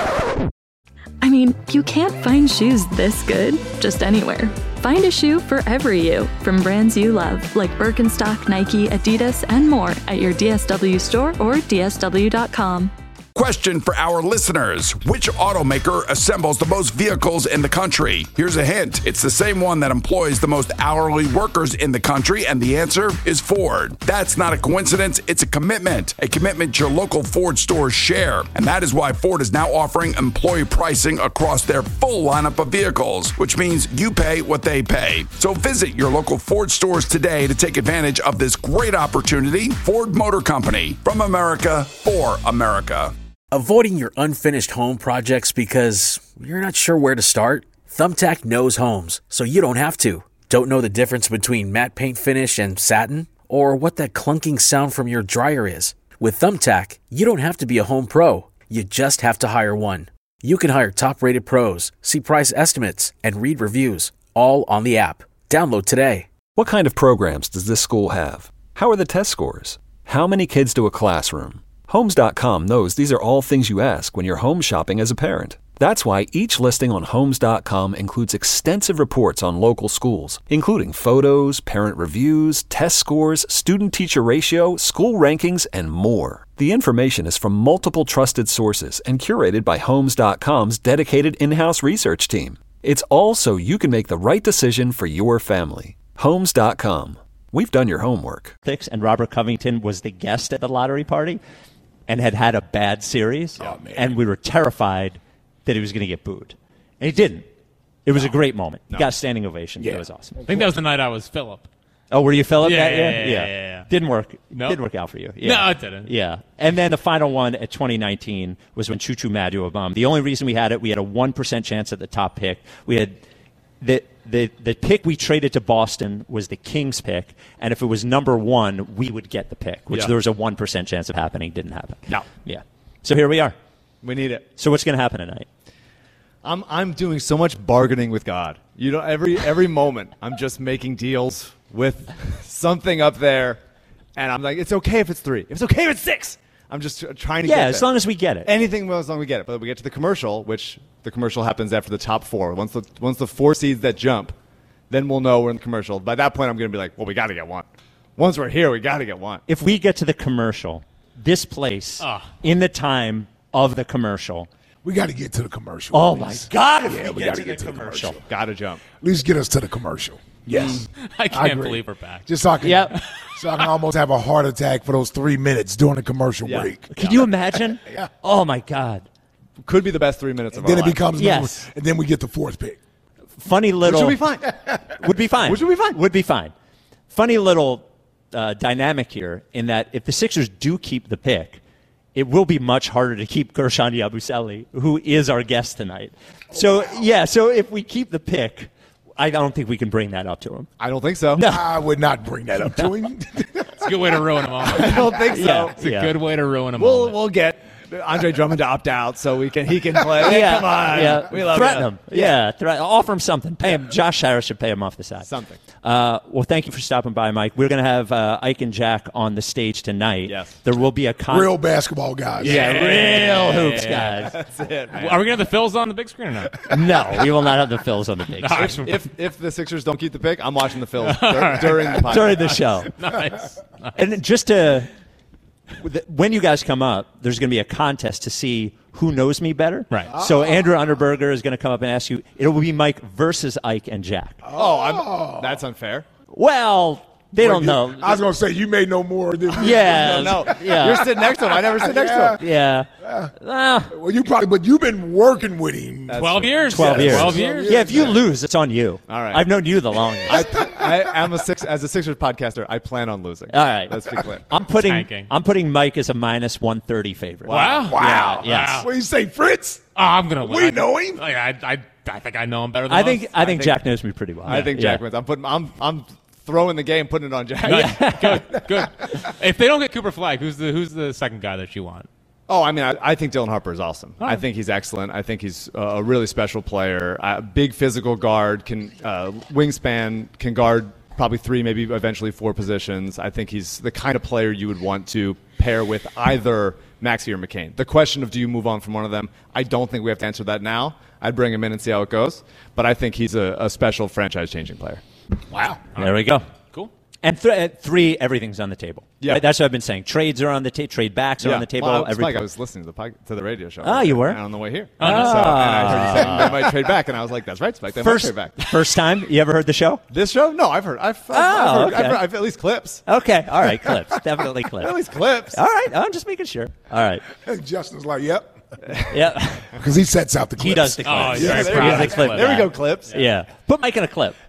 I mean, you can't find shoes this good just anywhere. Find a shoe for every you from brands you love, like Birkenstock, Nike, Adidas, and more at your D S W store or D S W dot com. Question for our listeners. Which automaker assembles the most vehicles in the country? Here's a hint. It's the same one that employs the most hourly workers in the country, and the answer is Ford. That's not a coincidence. It's a commitment. A commitment your local Ford stores share. And that is why Ford is now offering employee pricing across their full lineup of vehicles, which means you pay what they pay. So visit your local Ford stores today to take advantage of this great opportunity. Ford Motor Company. From America, for America. Avoiding your unfinished home projects because you're not sure where to start? Thumbtack knows homes, so you don't have to. Don't know the difference between matte paint finish and satin? Or what that clunking sound from your dryer is? With Thumbtack, you don't have to be a home pro. You just have to hire one. You can hire top-rated pros, see price estimates, and read reviews, all on the app. Download today. What kind of programs does this school have? How are the test scores? How many kids do a classroom? Homes dot com knows these are all things you ask when you're home shopping as a parent. That's why each listing on Homes dot com includes extensive reports on local schools, including photos, parent reviews, test scores, student-teacher ratio, school rankings, and more. The information is from multiple trusted sources and curated by Homes dot com's dedicated in-house research team. It's all so you can make the right decision for your family. Homes dot com. We've done your homework. And Robert Covington was the guest at the lottery party and had had a bad series, oh, and we were terrified that he was going to get booed. And he didn't. It was no. a great moment. No. He got a standing ovation. Yeah. It was awesome. I think that was the night I was Philip. Oh, were you Philip? Yeah, that yeah, year? yeah, yeah, yeah, yeah. Didn't work. No. Didn't work out for you. Yeah. No, it didn't. Yeah. And then the final one at twenty nineteen was when Choo Choo Madu Obama. The only reason we had it, we had a one percent chance at the top pick. We had the the the pick we traded to Boston was the Kings pick, and if it was number one, we would get the pick, which yeah. there was a one percent chance of happening. Didn't happen. No. Yeah. So here we are. We need it. So what's going to happen tonight? I'm I'm doing so much bargaining with God. You know, every every moment I'm just making deals with something up there, and I'm like, it's okay if it's three. If it's okay if it's six. I'm just trying to yeah, get Yeah, as long as we get it. Anything as long as we get it. But we get to the commercial, which the commercial happens after the top four. Once the once the four seeds that jump, then we'll know we're in the commercial. By that point, I'm going to be like, well, we got to get one. Once we're here, we got to get one. If we get to the commercial, this place, oh. in the time of the commercial. We got to get to the commercial. Oh, my God. If yeah, we, we get got to to get the to the commercial. commercial. Got to jump. At least get us to the commercial. Yes. I can't I believe we're back. Just so I can, yep. so I can almost have a heart attack for those three minutes during the commercial yeah. break. Can you imagine? yeah. Oh, my God. Could be the best three minutes of and our then life. it becomes yes. number, and then we get the fourth pick. Funny little. Which would be fine. Would be fine. Which would be fine. Would be fine. Funny little uh, dynamic here in that if the Sixers do keep the pick, it will be much harder to keep Gershon Yabusele, who is our guest tonight. So, yeah, so if we keep the pick, I don't think we can bring that up to him. I don't think so. No. I would not bring that up to him. It's a good way to ruin him all. I don't think so. Yeah, It's a yeah. good way to ruin him We'll all. we'll get Andre Drummond to opt out so we can he can play. Yeah, Come on. yeah. We love Threaten you. him. Yeah, threat- offer him something. Pay him. Josh Harris should pay him off the side. Something. Uh, well, thank you for stopping by, Mike. We're going to have uh, Ike and Jack on the stage tonight. Yes. There will be a con- Real basketball guys. yeah, real hoops guys. That's it, man. Are we going to have the Phils on the big screen or not? No, we will not have the Phils on the big All screen. right. If if the Sixers don't keep the pick, I'm watching the Phils dur- during the podcast. During the show. Nice. nice. And just to, when you guys come up, there's going to be a contest to see who knows me better. Right. So Andrew Underberger is going to come up and ask you. It will be Mike versus Ike and Jack. Oh, I'm, that's unfair. Well, they don't know. I was going to say, you may know more than me. Yeah. No, Yeah. you're sitting next to him. I never sit next to him. Yeah. Ah, Well, you probably, but you've been working with him. Twelve years. twelve years. Twelve years. Yeah, if you lose, it's on you. All right. I've known you the longest. I, I am a six as a Sixers podcaster. I plan on losing. All right. Let's be clear. I'm putting Tanking. I'm putting Mike as a minus one thirty favorite. Wow. Wow. Yeah, yes. What do you say, Fritz? Oh, I'm going to win. We know him. Like, I, I, I think I know him better than I think most. I think think- Jack knows me pretty well. I think Jack Yeah. wins. I'm putting. I'm I'm throwing the game, putting it on Jack. Nice. Good. Good. If they don't get Cooper Flag, who's the who's the second guy that you want? Oh, I mean, I, I think Dylan Harper is awesome. All I right. think he's excellent. I think he's uh, a really special player. Uh, big physical guard, can uh, wingspan, can guard probably three, maybe eventually four positions. I think he's the kind of player you would want to pair with either Maxey or McCain. The question of do you move on from one of them, I don't think we have to answer that now. I'd bring him in and see how it goes. But I think he's a, a special franchise-changing player. Wow. There we go. Cool. And th- at three, everything's on the table. Yeah. Right? That's what I've been saying. Trades are on the table. Trade backs are Yeah. on the table. Well, I, was, Every Mike, I was listening to the pod- to the radio show. Oh, you were? And on the way here. Oh, no. So, and I heard you saying they might trade back, and I was like, that's right, Spike. They First, might trade back. first time you ever heard the show? This show? No, I've heard. I've, I've, Oh, I've, heard, okay. I've, heard, I've at least clips. Okay. All right. Clips. Definitely clips. At least clips. All right. I'm just making sure. All right. And Justin's like, yep. Yeah. Because he sets out the clips. He does the clips. Oh, he's Yeah, very there, proud we of go. the clip. There we go, clips. Yeah. Put Mike in a clip.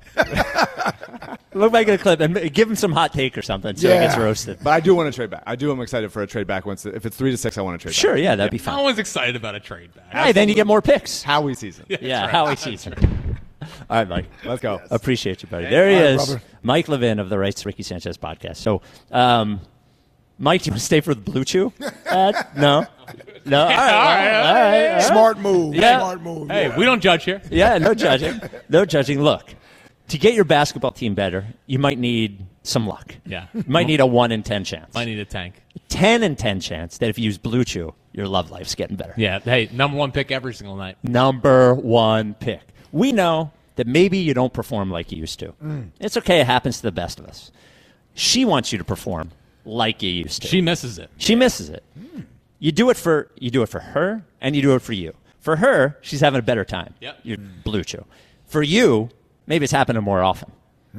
Look Mike in a clip and give him some hot take or something so he Yeah. gets roasted. But I do want to trade back. I do am excited for a trade back. Once if it's three to six, I want to trade Sure. back. Yeah. That'd be No fun. one's excited about a trade back. Hey, then you get more picks. Howie season. Yeah. Howie season. All right, Mike. Let's go. Appreciate you, buddy. There he All right, is, brother. Mike Levin of the Rights to Ricky Sanchez podcast. So, um, Mike, do you want to stay for the Blue Chew? Uh, no, no. All right, all right, all right, all right. Smart move. Yeah. Smart move. Hey, yeah. we don't judge here. Yeah, no judging. No judging. Look, to get your basketball team better, you might need some luck. Yeah. You might need a one in ten chance. I need a tank. ten in ten chance that if you use Blue Chew, your love life's getting better. Yeah. Hey, number one pick every single night. Number one pick. We know that maybe you don't perform like you used to. Mm. It's okay. It happens to the best of us. She wants you to perform like you used to. She misses it. She misses it. You do it for you do it for her, and you do it for you. For her, she's having a better time. Yep. You're Blue Chew. For you, maybe it's happening more often.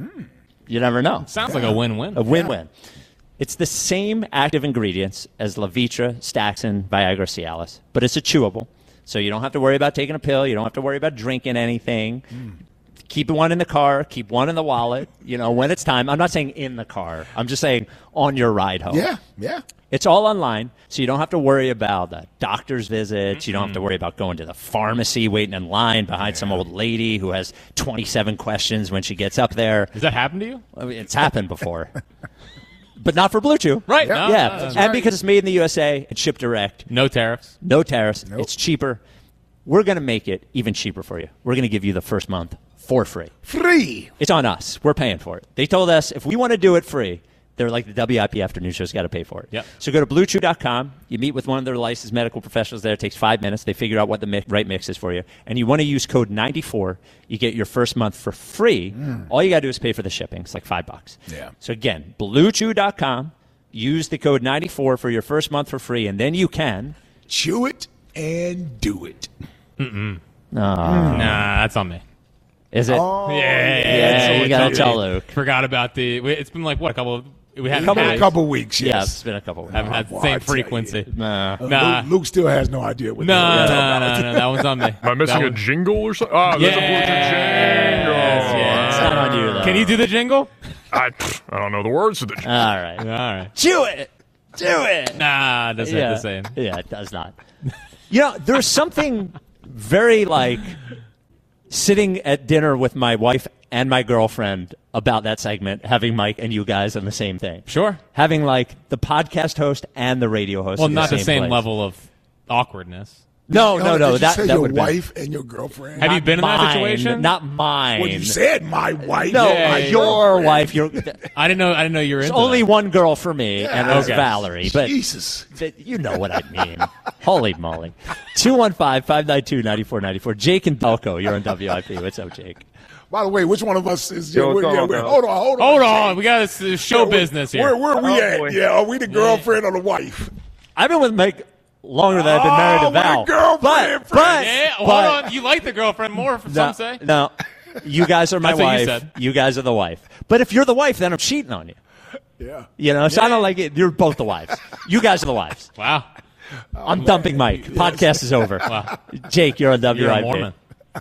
You never know. Sounds like a win-win. A win-win. It's the same active ingredients as Levitra, Staxin, Viagra, Cialis, but it's a chewable, so you don't have to worry about taking a pill. You don't have to worry about drinking anything. Keep one in the car. Keep one in the wallet. You know, when it's time. I'm not saying in the car. I'm just saying on your ride home. Yeah, yeah. It's all online, so you don't have to worry about the doctor's visits. You don't have to worry about going to the pharmacy, waiting in line behind some old lady who has twenty-seven questions when she gets up there. Does that happen to you? I mean, it's happened before. But not for Blue Chew. Right. Yeah. No, yeah. no, that's and right. because it's made in the U S A, it's shipped direct. No tariffs. No tariffs. It's cheaper. We're going to make it even cheaper for you. We're going to give you the first month for free. Free. It's on us. We're paying for it. They told us if we want to do it free, they're like the W I P afternoon show's got to pay for it. Yep. So go to blue chew dot com. You meet with one of their licensed medical professionals there. It takes five minutes. They figure out what the mi- right mix is for you. And you want to use code ninety-four. You get your first month for free. All you got to do is pay for the shipping. It's like five bucks. Yeah. So again, blue chew dot com. Use the code ninety-four for your first month for free, and then you can chew it and do it. Mm-mm. Nah, that's on me. Is it? Oh, yeah, yeah, yeah, yeah, you yeah, gotta yeah. tell Luke. Forgot about the. It's been like what a couple of. We haven't couple, had, couple weeks, yes. Yeah, it's been a couple weeks. Haven't had the Oh, same I tell you. frequency. Nah. Uh, Nah. Luke, Luke still has no idea what No, we're no, talking no, about. no, that one's on me. Am I missing That a one- jingle or something? Oh, there's a Yes, jingle. yes. It's not on you, though. Can you do the jingle? I, I don't know the words to the jingle. All right. All right. Chew it. Do it. Nah, it doesn't yeah. have the same. Yeah, it does not. You know, there's something very like sitting at dinner with my wife and my girlfriend about that segment, having Mike and you guys on the same thing. Sure. Having like the podcast host and the radio host. Well, in not the the same place. level of awkwardness. No, no, no. Did you That say that your would be wife and your girlfriend? Have you been in that mine, situation? Not mine. Well, you said my wife. no, Yeah, my- yeah, yeah. your wife. Your. I didn't know. I didn't know you were There's into only that. one girl for me, and it was Okay. Valerie. But Jesus. But you know what I mean. Holy moly. two one five, five nine two, nine four nine four. Jake and Belko, you're on W I P. What's up, Jake? By the way, which one of us is? Yo, yeah, what's we're- yeah, on, we're- bro? hold on, hold on. Hold Jake. on, we got this uh, show Yeah, where- business here. Where, where are we Oh, at? boy. Yeah, are we the girlfriend or the wife? I've been with Mike longer than I've been married Oh, to Val. my girlfriend, but, but, yeah, hold but- on. You like the girlfriend more? No, Some say. no. You guys are my That's what you wife. said. You guys are the wife. But if you're the wife, then I'm cheating on you. Yeah. You know, so I don't like it. You're both the wives. You guys are the wives. Wow. I'm dumping Mike. Podcast is over. Wow. Jake, you're on W You're I a P. Mormon.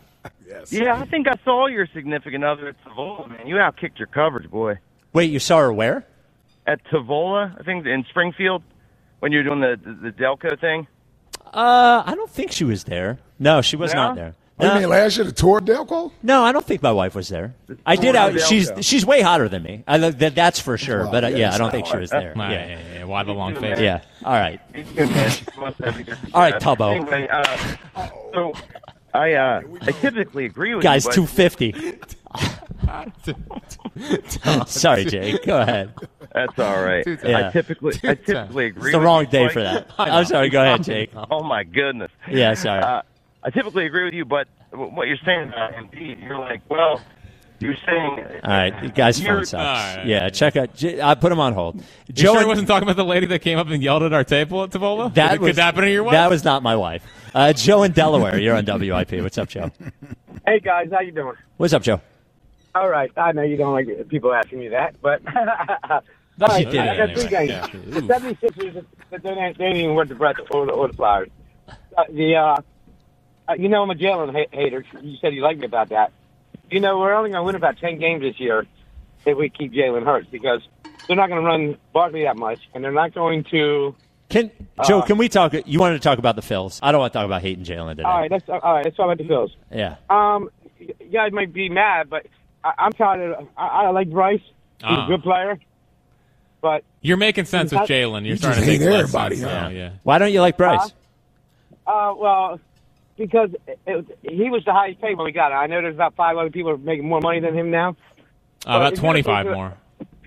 Yeah, I think I saw your significant other at Tavola, man. You outkicked your coverage, boy. Wait, you saw her where? At Tavola, I think in Springfield, when you were doing the the, the Delco thing. Uh, I don't think she was there. No, she was No? not there. Oh, you No. mean last year the tour of Delco? No, I don't think my wife was there. I did Tour out. de She's Delco. she's way hotter than me. I lo- that, that's for sure. Wow, but uh, yeah, yeah, I it's don't not think she hard. was there. Yeah, Yeah, yeah, yeah. Why the long face? yeah. All right. He's good, man. She must have a good- All right, Tubbo. Anyway, uh, so I uh, I typically agree with Guys, you, but two fifty. Sorry, Jake. Go ahead. That's all right. Yeah. I typically, I typically agree. It's the with wrong you, day Spike. for that. I'm sorry. Go ahead, Jake. Oh my goodness. Yeah, sorry. Uh, I typically agree with you, but what you're saying about Embiid, you're like, well, you're saying. All right, you guys' You're- phone sucks. All right. Yeah, check out. J- I put him on hold. You Joe sure he and- wasn't talking about the lady that came up and yelled at our table at Tavola? That Could was that happen to your wife? That was not my wife. Uh, Joe in Delaware. You're on W I P. What's up, Joe? Hey guys, how you doing? What's up, Joe? All right, I know you don't like people asking me that, but all You right, did it I got three anyway. games. Yeah. The seventy-sixers, they ain't, they ain't even worth the breath or the, or the flowers. Uh, the uh, uh, you know I'm a Jalen ha- hater. You said you liked me about that. You know we're only going to win about ten games this year if we keep Jalen Hurts because they're not going to run Barkley that much, and they're not going to. Can Joe? Uh, Can we talk? You wanted to talk about the Phils. I don't want to talk about hating Jalen today. All right, that's all right. That's all about the Phils. Yeah. Um, you guys might be mad, but I, I'm tired of. I, I like Bryce. He's Ah. a good player, but You're making sense with Jalen. You're You starting just to make hate less everybody, sense huh? now, yeah. Why don't you like Bryce? Uh, well, because it, it, he was the highest paid when we got it. I know there's about five other people making more money than him now. Uh, about But if twenty-five you're- more.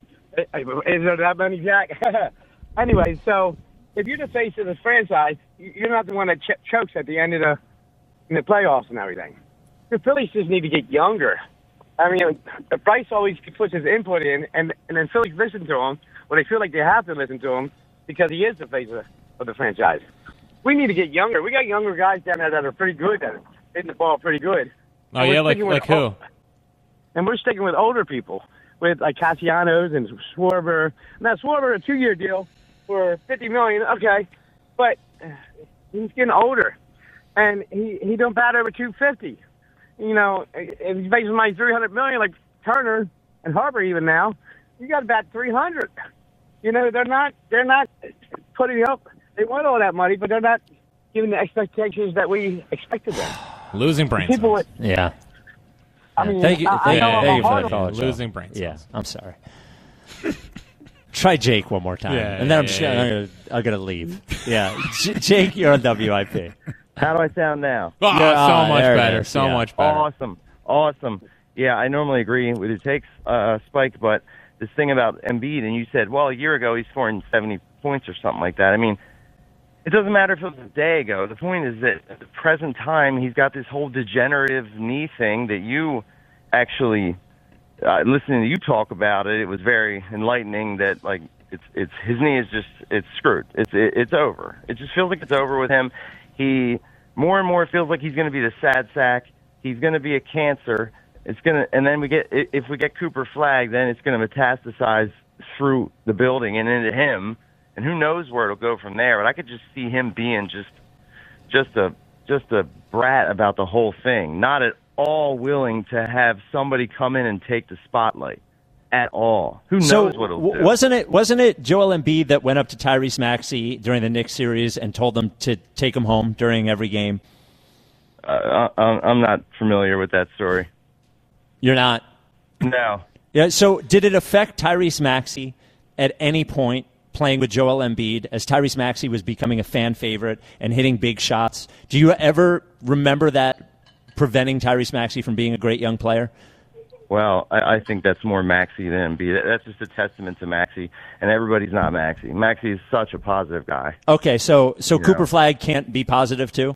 Is there that many, Jack? Anyway, so if you're the face of this franchise, you- you're not the one that ch- chokes at the end of the in the playoffs and everything. The Phillies just need to get younger. I mean, Bryce always puts his input in, and, and then Phillies listen to him, or they feel like they have to listen to him because he is the face of, of the franchise. We need to get younger. We got younger guys down there that are pretty good at it, hitting the ball pretty good. Oh, And we're yeah, like, sticking with like who? ol- And we're sticking with older people, with like Castellanos and Schwarber. Now, Schwarber, a two-year deal for fifty million dollars, okay, but he's getting older, and he, he don't bat over two fifty. You know, if he's making money three hundred million dollars like Turner and Harper even now, you got to bat three hundred. You know, they're not they're not putting up. They want all that money, but they're not giving the expectations that we expected them. Losing brain People, cells. Yeah. I mean, Thank you. I, I Thank, know you- I'm thank you a for hard that call, Joe. Losing brain cells. Yeah, I'm sorry. Try Jake one more time, Yeah, and then I'm, yeah, sh- yeah, I'm gonna I'm gonna leave. Yeah, J- Jake, you're on W I P. How do I sound now? Oh, Yeah, so ah, much there it better. is, So yeah. much better. Awesome. Awesome. Yeah, I normally agree with your takes, uh, Spike, but this thing about Embiid, and you said, well, a year ago he's scoring seventy points or something like that. I mean, it doesn't matter if it was a day ago. The point is that at the present time, he's got this whole degenerative knee thing that you actually, uh, listening to you talk about it, it was very enlightening that, like, it's it's his knee is just, it's screwed. It's it, it's over. It just feels like it's over with him. He more and more feels like he's going to be the sad sack. He's going to be a cancer. It's going to, and then we get, if we get Cooper Flag, then it's going to metastasize through the building and into him. And who knows where it'll go from there? But I could just see him being just, just a, just a brat about the whole thing. Not at all willing to have somebody come in and take the spotlight at all. Who So knows what it'll w- do? wasn't it wasn't it Joel Embiid that went up to Tyrese Maxey during the Knicks series and told them to take him home during every game? Uh, I- I'm not familiar with that story. You're not. No. Yeah. So did it affect Tyrese Maxey at any point playing with Joel Embiid as Tyrese Maxey was becoming a fan favorite and hitting big shots? Do you ever remember that preventing Tyrese Maxey from being a great young player? Well, I, I think that's more Maxey than Embiid. That's just a testament to Maxey, and everybody's not Maxey. Maxey is such a positive guy. Okay, so so You Cooper know. Flag can't be positive too.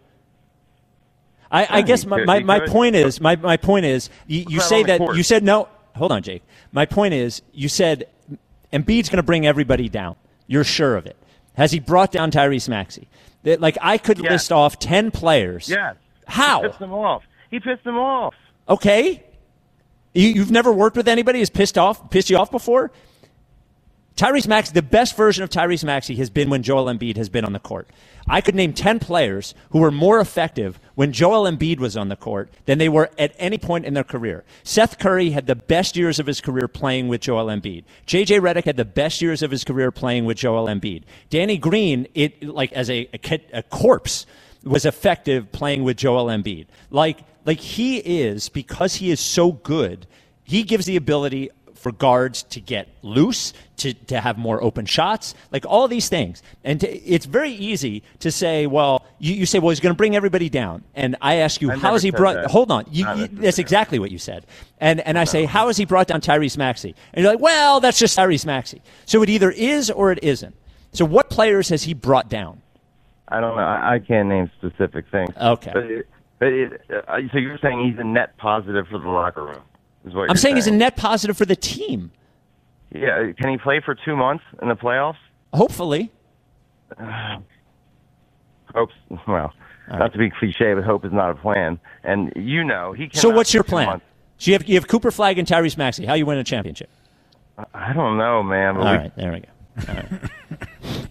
I, I Yeah, guess he my, could- my, he my could. point is my, my point is you, you Not say on the that court. you said no. Hold on, Jake. My point is you said Embiid's going to bring everybody down. You're sure of it. Has he brought down Tyrese Maxey? That- Like I could Yes. list off ten players. Yes. How? He pissed them off. He pissed them off. Okay. You, you've never worked with anybody who's pissed off, pissed you off before? Tyrese Maxey, the best version of Tyrese Maxey has been when Joel Embiid has been on the court. I could name ten players who were more effective when Joel Embiid was on the court than they were at any point in their career. Seth Curry had the best years of his career playing with Joel Embiid. J J Redick had the best years of his career playing with Joel Embiid. Danny Green, it like as a, a, kid- a corpse, was effective playing with Joel Embiid. Like, like he is, because he is so good, he gives the ability for guards to get loose, to, to have more open shots, like all these things. And to, it's very easy to say, well, you, you say, well, he's going to bring everybody down. And I ask you, I how has he never brought, said that. hold on, you, you, that's exactly what you said. And and I say, how has he brought down Tyrese Maxey? And you're like, well, that's just Tyrese Maxey. So it either is or it isn't. So what players has he brought down? I don't know. I, I can't name specific things. Okay. But, it, but it, uh, so you're saying he's a net positive for the locker room? Is what I'm you're saying, he's a net positive for the team. Yeah. Can he play for two months in the playoffs? Hopefully. Uh, hope. Well, right. Not to be cliche, but hope is not a plan. And you know he. So what's your two plan? months. So you have you have Cooper Flagg and Tyrese Maxey. How you win a championship? I don't know, man. All we, right, there we go. All right.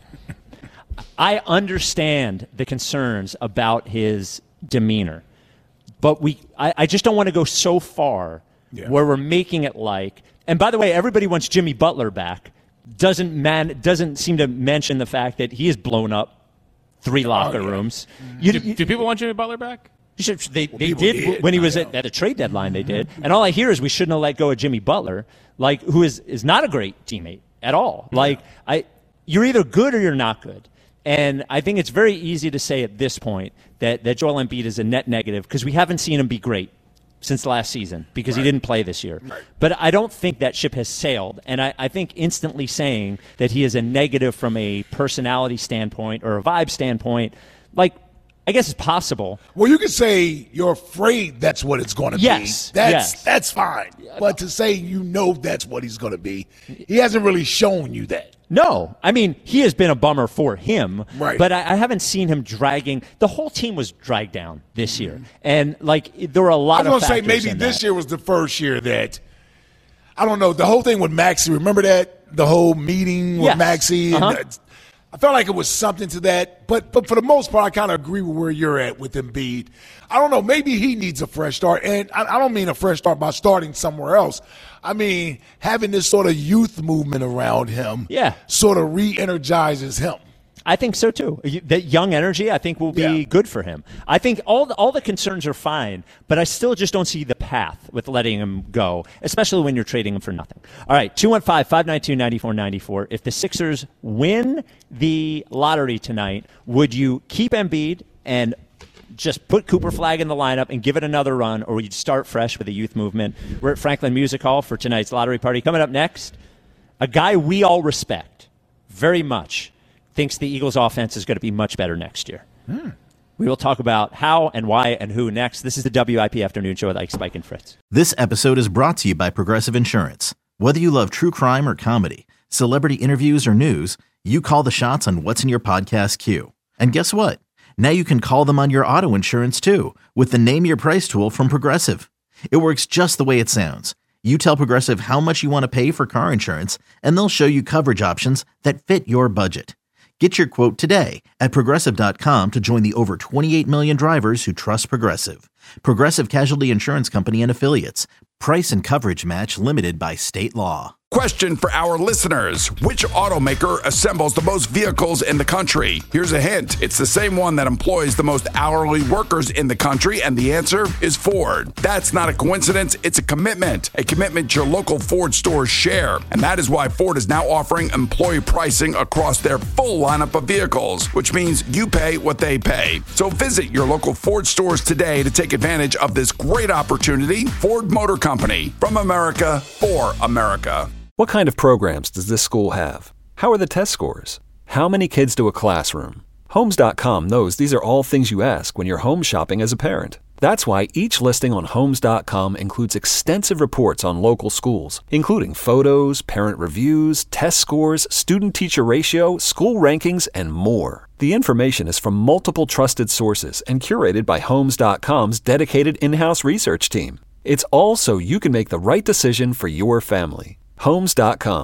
I understand the concerns about his demeanor, but we I, I just don't want to go so far yeah. where we're making it like. And by the way, everybody wants Jimmy Butler back. Doesn't man doesn't seem to mention the fact that he has blown up three locker oh, yeah. rooms. You, do, do people want Jimmy Butler back? Should, they they did, did when he was at, at a trade deadline. They did, and all I hear is we shouldn't have let go of Jimmy Butler, like who is, is not a great teammate at all. Yeah. Like I, you're either good or you're not good. And I think it's very easy to say at this point that, that Joel Embiid is a net negative because we haven't seen him be great since last season because right. he didn't play this year. Right. But I don't think that ship has sailed. And I, I think instantly saying that he is a negative from a personality standpoint or a vibe standpoint, like, I guess it's possible. Well, you could say you're afraid that's what it's going to yes, be. That's yes. that's fine. But to say you know that's what he's going to be, he hasn't really shown you that. No. I mean, he has been a bummer for him. Right. But I, I haven't seen him dragging. The whole team was dragged down this year. And, like, there were a lot I of was going to say maybe this that. year was the first year that, I don't know, the whole thing with Maxey, remember that? The whole meeting with yes. Maxey? And uh-huh. the, I felt like it was something to that, but but for the most part, I kind of agree with where you're at with Embiid. I don't know, maybe he needs a fresh start, and I, I don't mean a fresh start by starting somewhere else. I mean having this sort of youth movement around him yeah. sort of re-energizes him. I think so, too. That young energy, I think, will be yeah. good for him. I think all the, all the concerns are fine, but I still just don't see the path with letting him go, especially when you're trading him for nothing. All right, two one five, five nine two, nine four nine four. If the Sixers win the lottery tonight, would you keep Embiid and just put Cooper Flagg in the lineup and give it another run, or would you start fresh with a youth movement? We're at Franklin Music Hall for tonight's lottery party. Coming up next, a guy we all respect very much thinks the Eagles' offense is going to be much better next year. Hmm. We will talk about how and why and who next. This is the W I P Afternoon Show with Ike, Spike, and Fritz. This episode is brought to you by Progressive Insurance. Whether you love true crime or comedy, celebrity interviews or news, you call the shots on what's in your podcast queue. And guess what? Now you can call them on your auto insurance too with the Name Your Price tool from Progressive. It works just the way it sounds. You tell Progressive how much you want to pay for car insurance, and they'll show you coverage options that fit your budget. Get your quote today at Progressive dot com to join the over twenty-eight million drivers who trust Progressive. Progressive Casualty Insurance Company and Affiliates. Price and coverage match limited by state law. Question for our listeners. Which automaker assembles the most vehicles in the country? Here's a hint. It's the same one that employs the most hourly workers in the country, and the answer is Ford. That's not a coincidence. It's a commitment. A commitment your local Ford stores share. And that is why Ford is now offering employee pricing across their full lineup of vehicles, which means you pay what they pay. So visit your local Ford stores today to take advantage of this great opportunity. Ford Motor Company. From America, for America. What kind of programs does this school have? How are the test scores? How many kids do a classroom? Homes dot com knows these are all things you ask when you're home shopping as a parent. That's why each listing on Homes dot com includes extensive reports on local schools, including photos, parent reviews, test scores, student-teacher ratio, school rankings, and more. The information is from multiple trusted sources and curated by Homes dot com's dedicated in-house research team. It's all so you can make the right decision for your family. Homes dot com.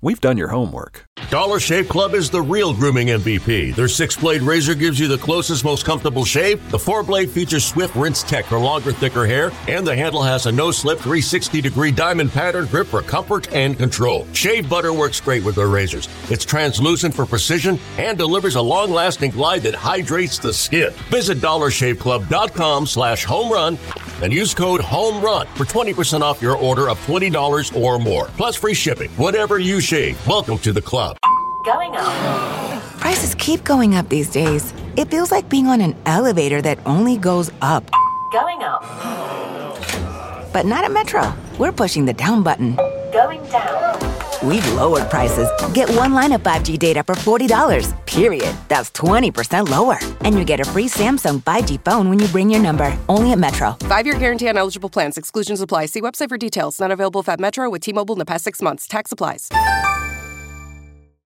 we've done your homework. Dollar Shave Club is the real grooming M V P. Their six-blade razor gives you the closest, most comfortable shave. The four-blade features swift rinse tech for longer, thicker hair, and the handle has a no-slip three hundred sixty degree diamond pattern grip for comfort and control. Shave butter works great with their razors. It's translucent for precision and delivers a long-lasting glide that hydrates the skin. Visit dollar shave club dot com slash home run and use code HOMERUN for twenty percent off your order of twenty dollars or more. Plus free shipping. Whatever you shave, welcome to the club. Going up. Prices keep going up these days. It feels like being on an elevator that only goes up. Going up. But not at Metro. We're pushing the down button. Going down. We've lowered prices. Get one line of five G data for forty dollars, period. That's twenty percent lower. And you get a free Samsung five G phone when you bring your number. Only at Metro. Five-year guarantee on eligible plans. Exclusions apply. See website for details. Not available at Metro with T-Mobile in the past six months. Tax applies.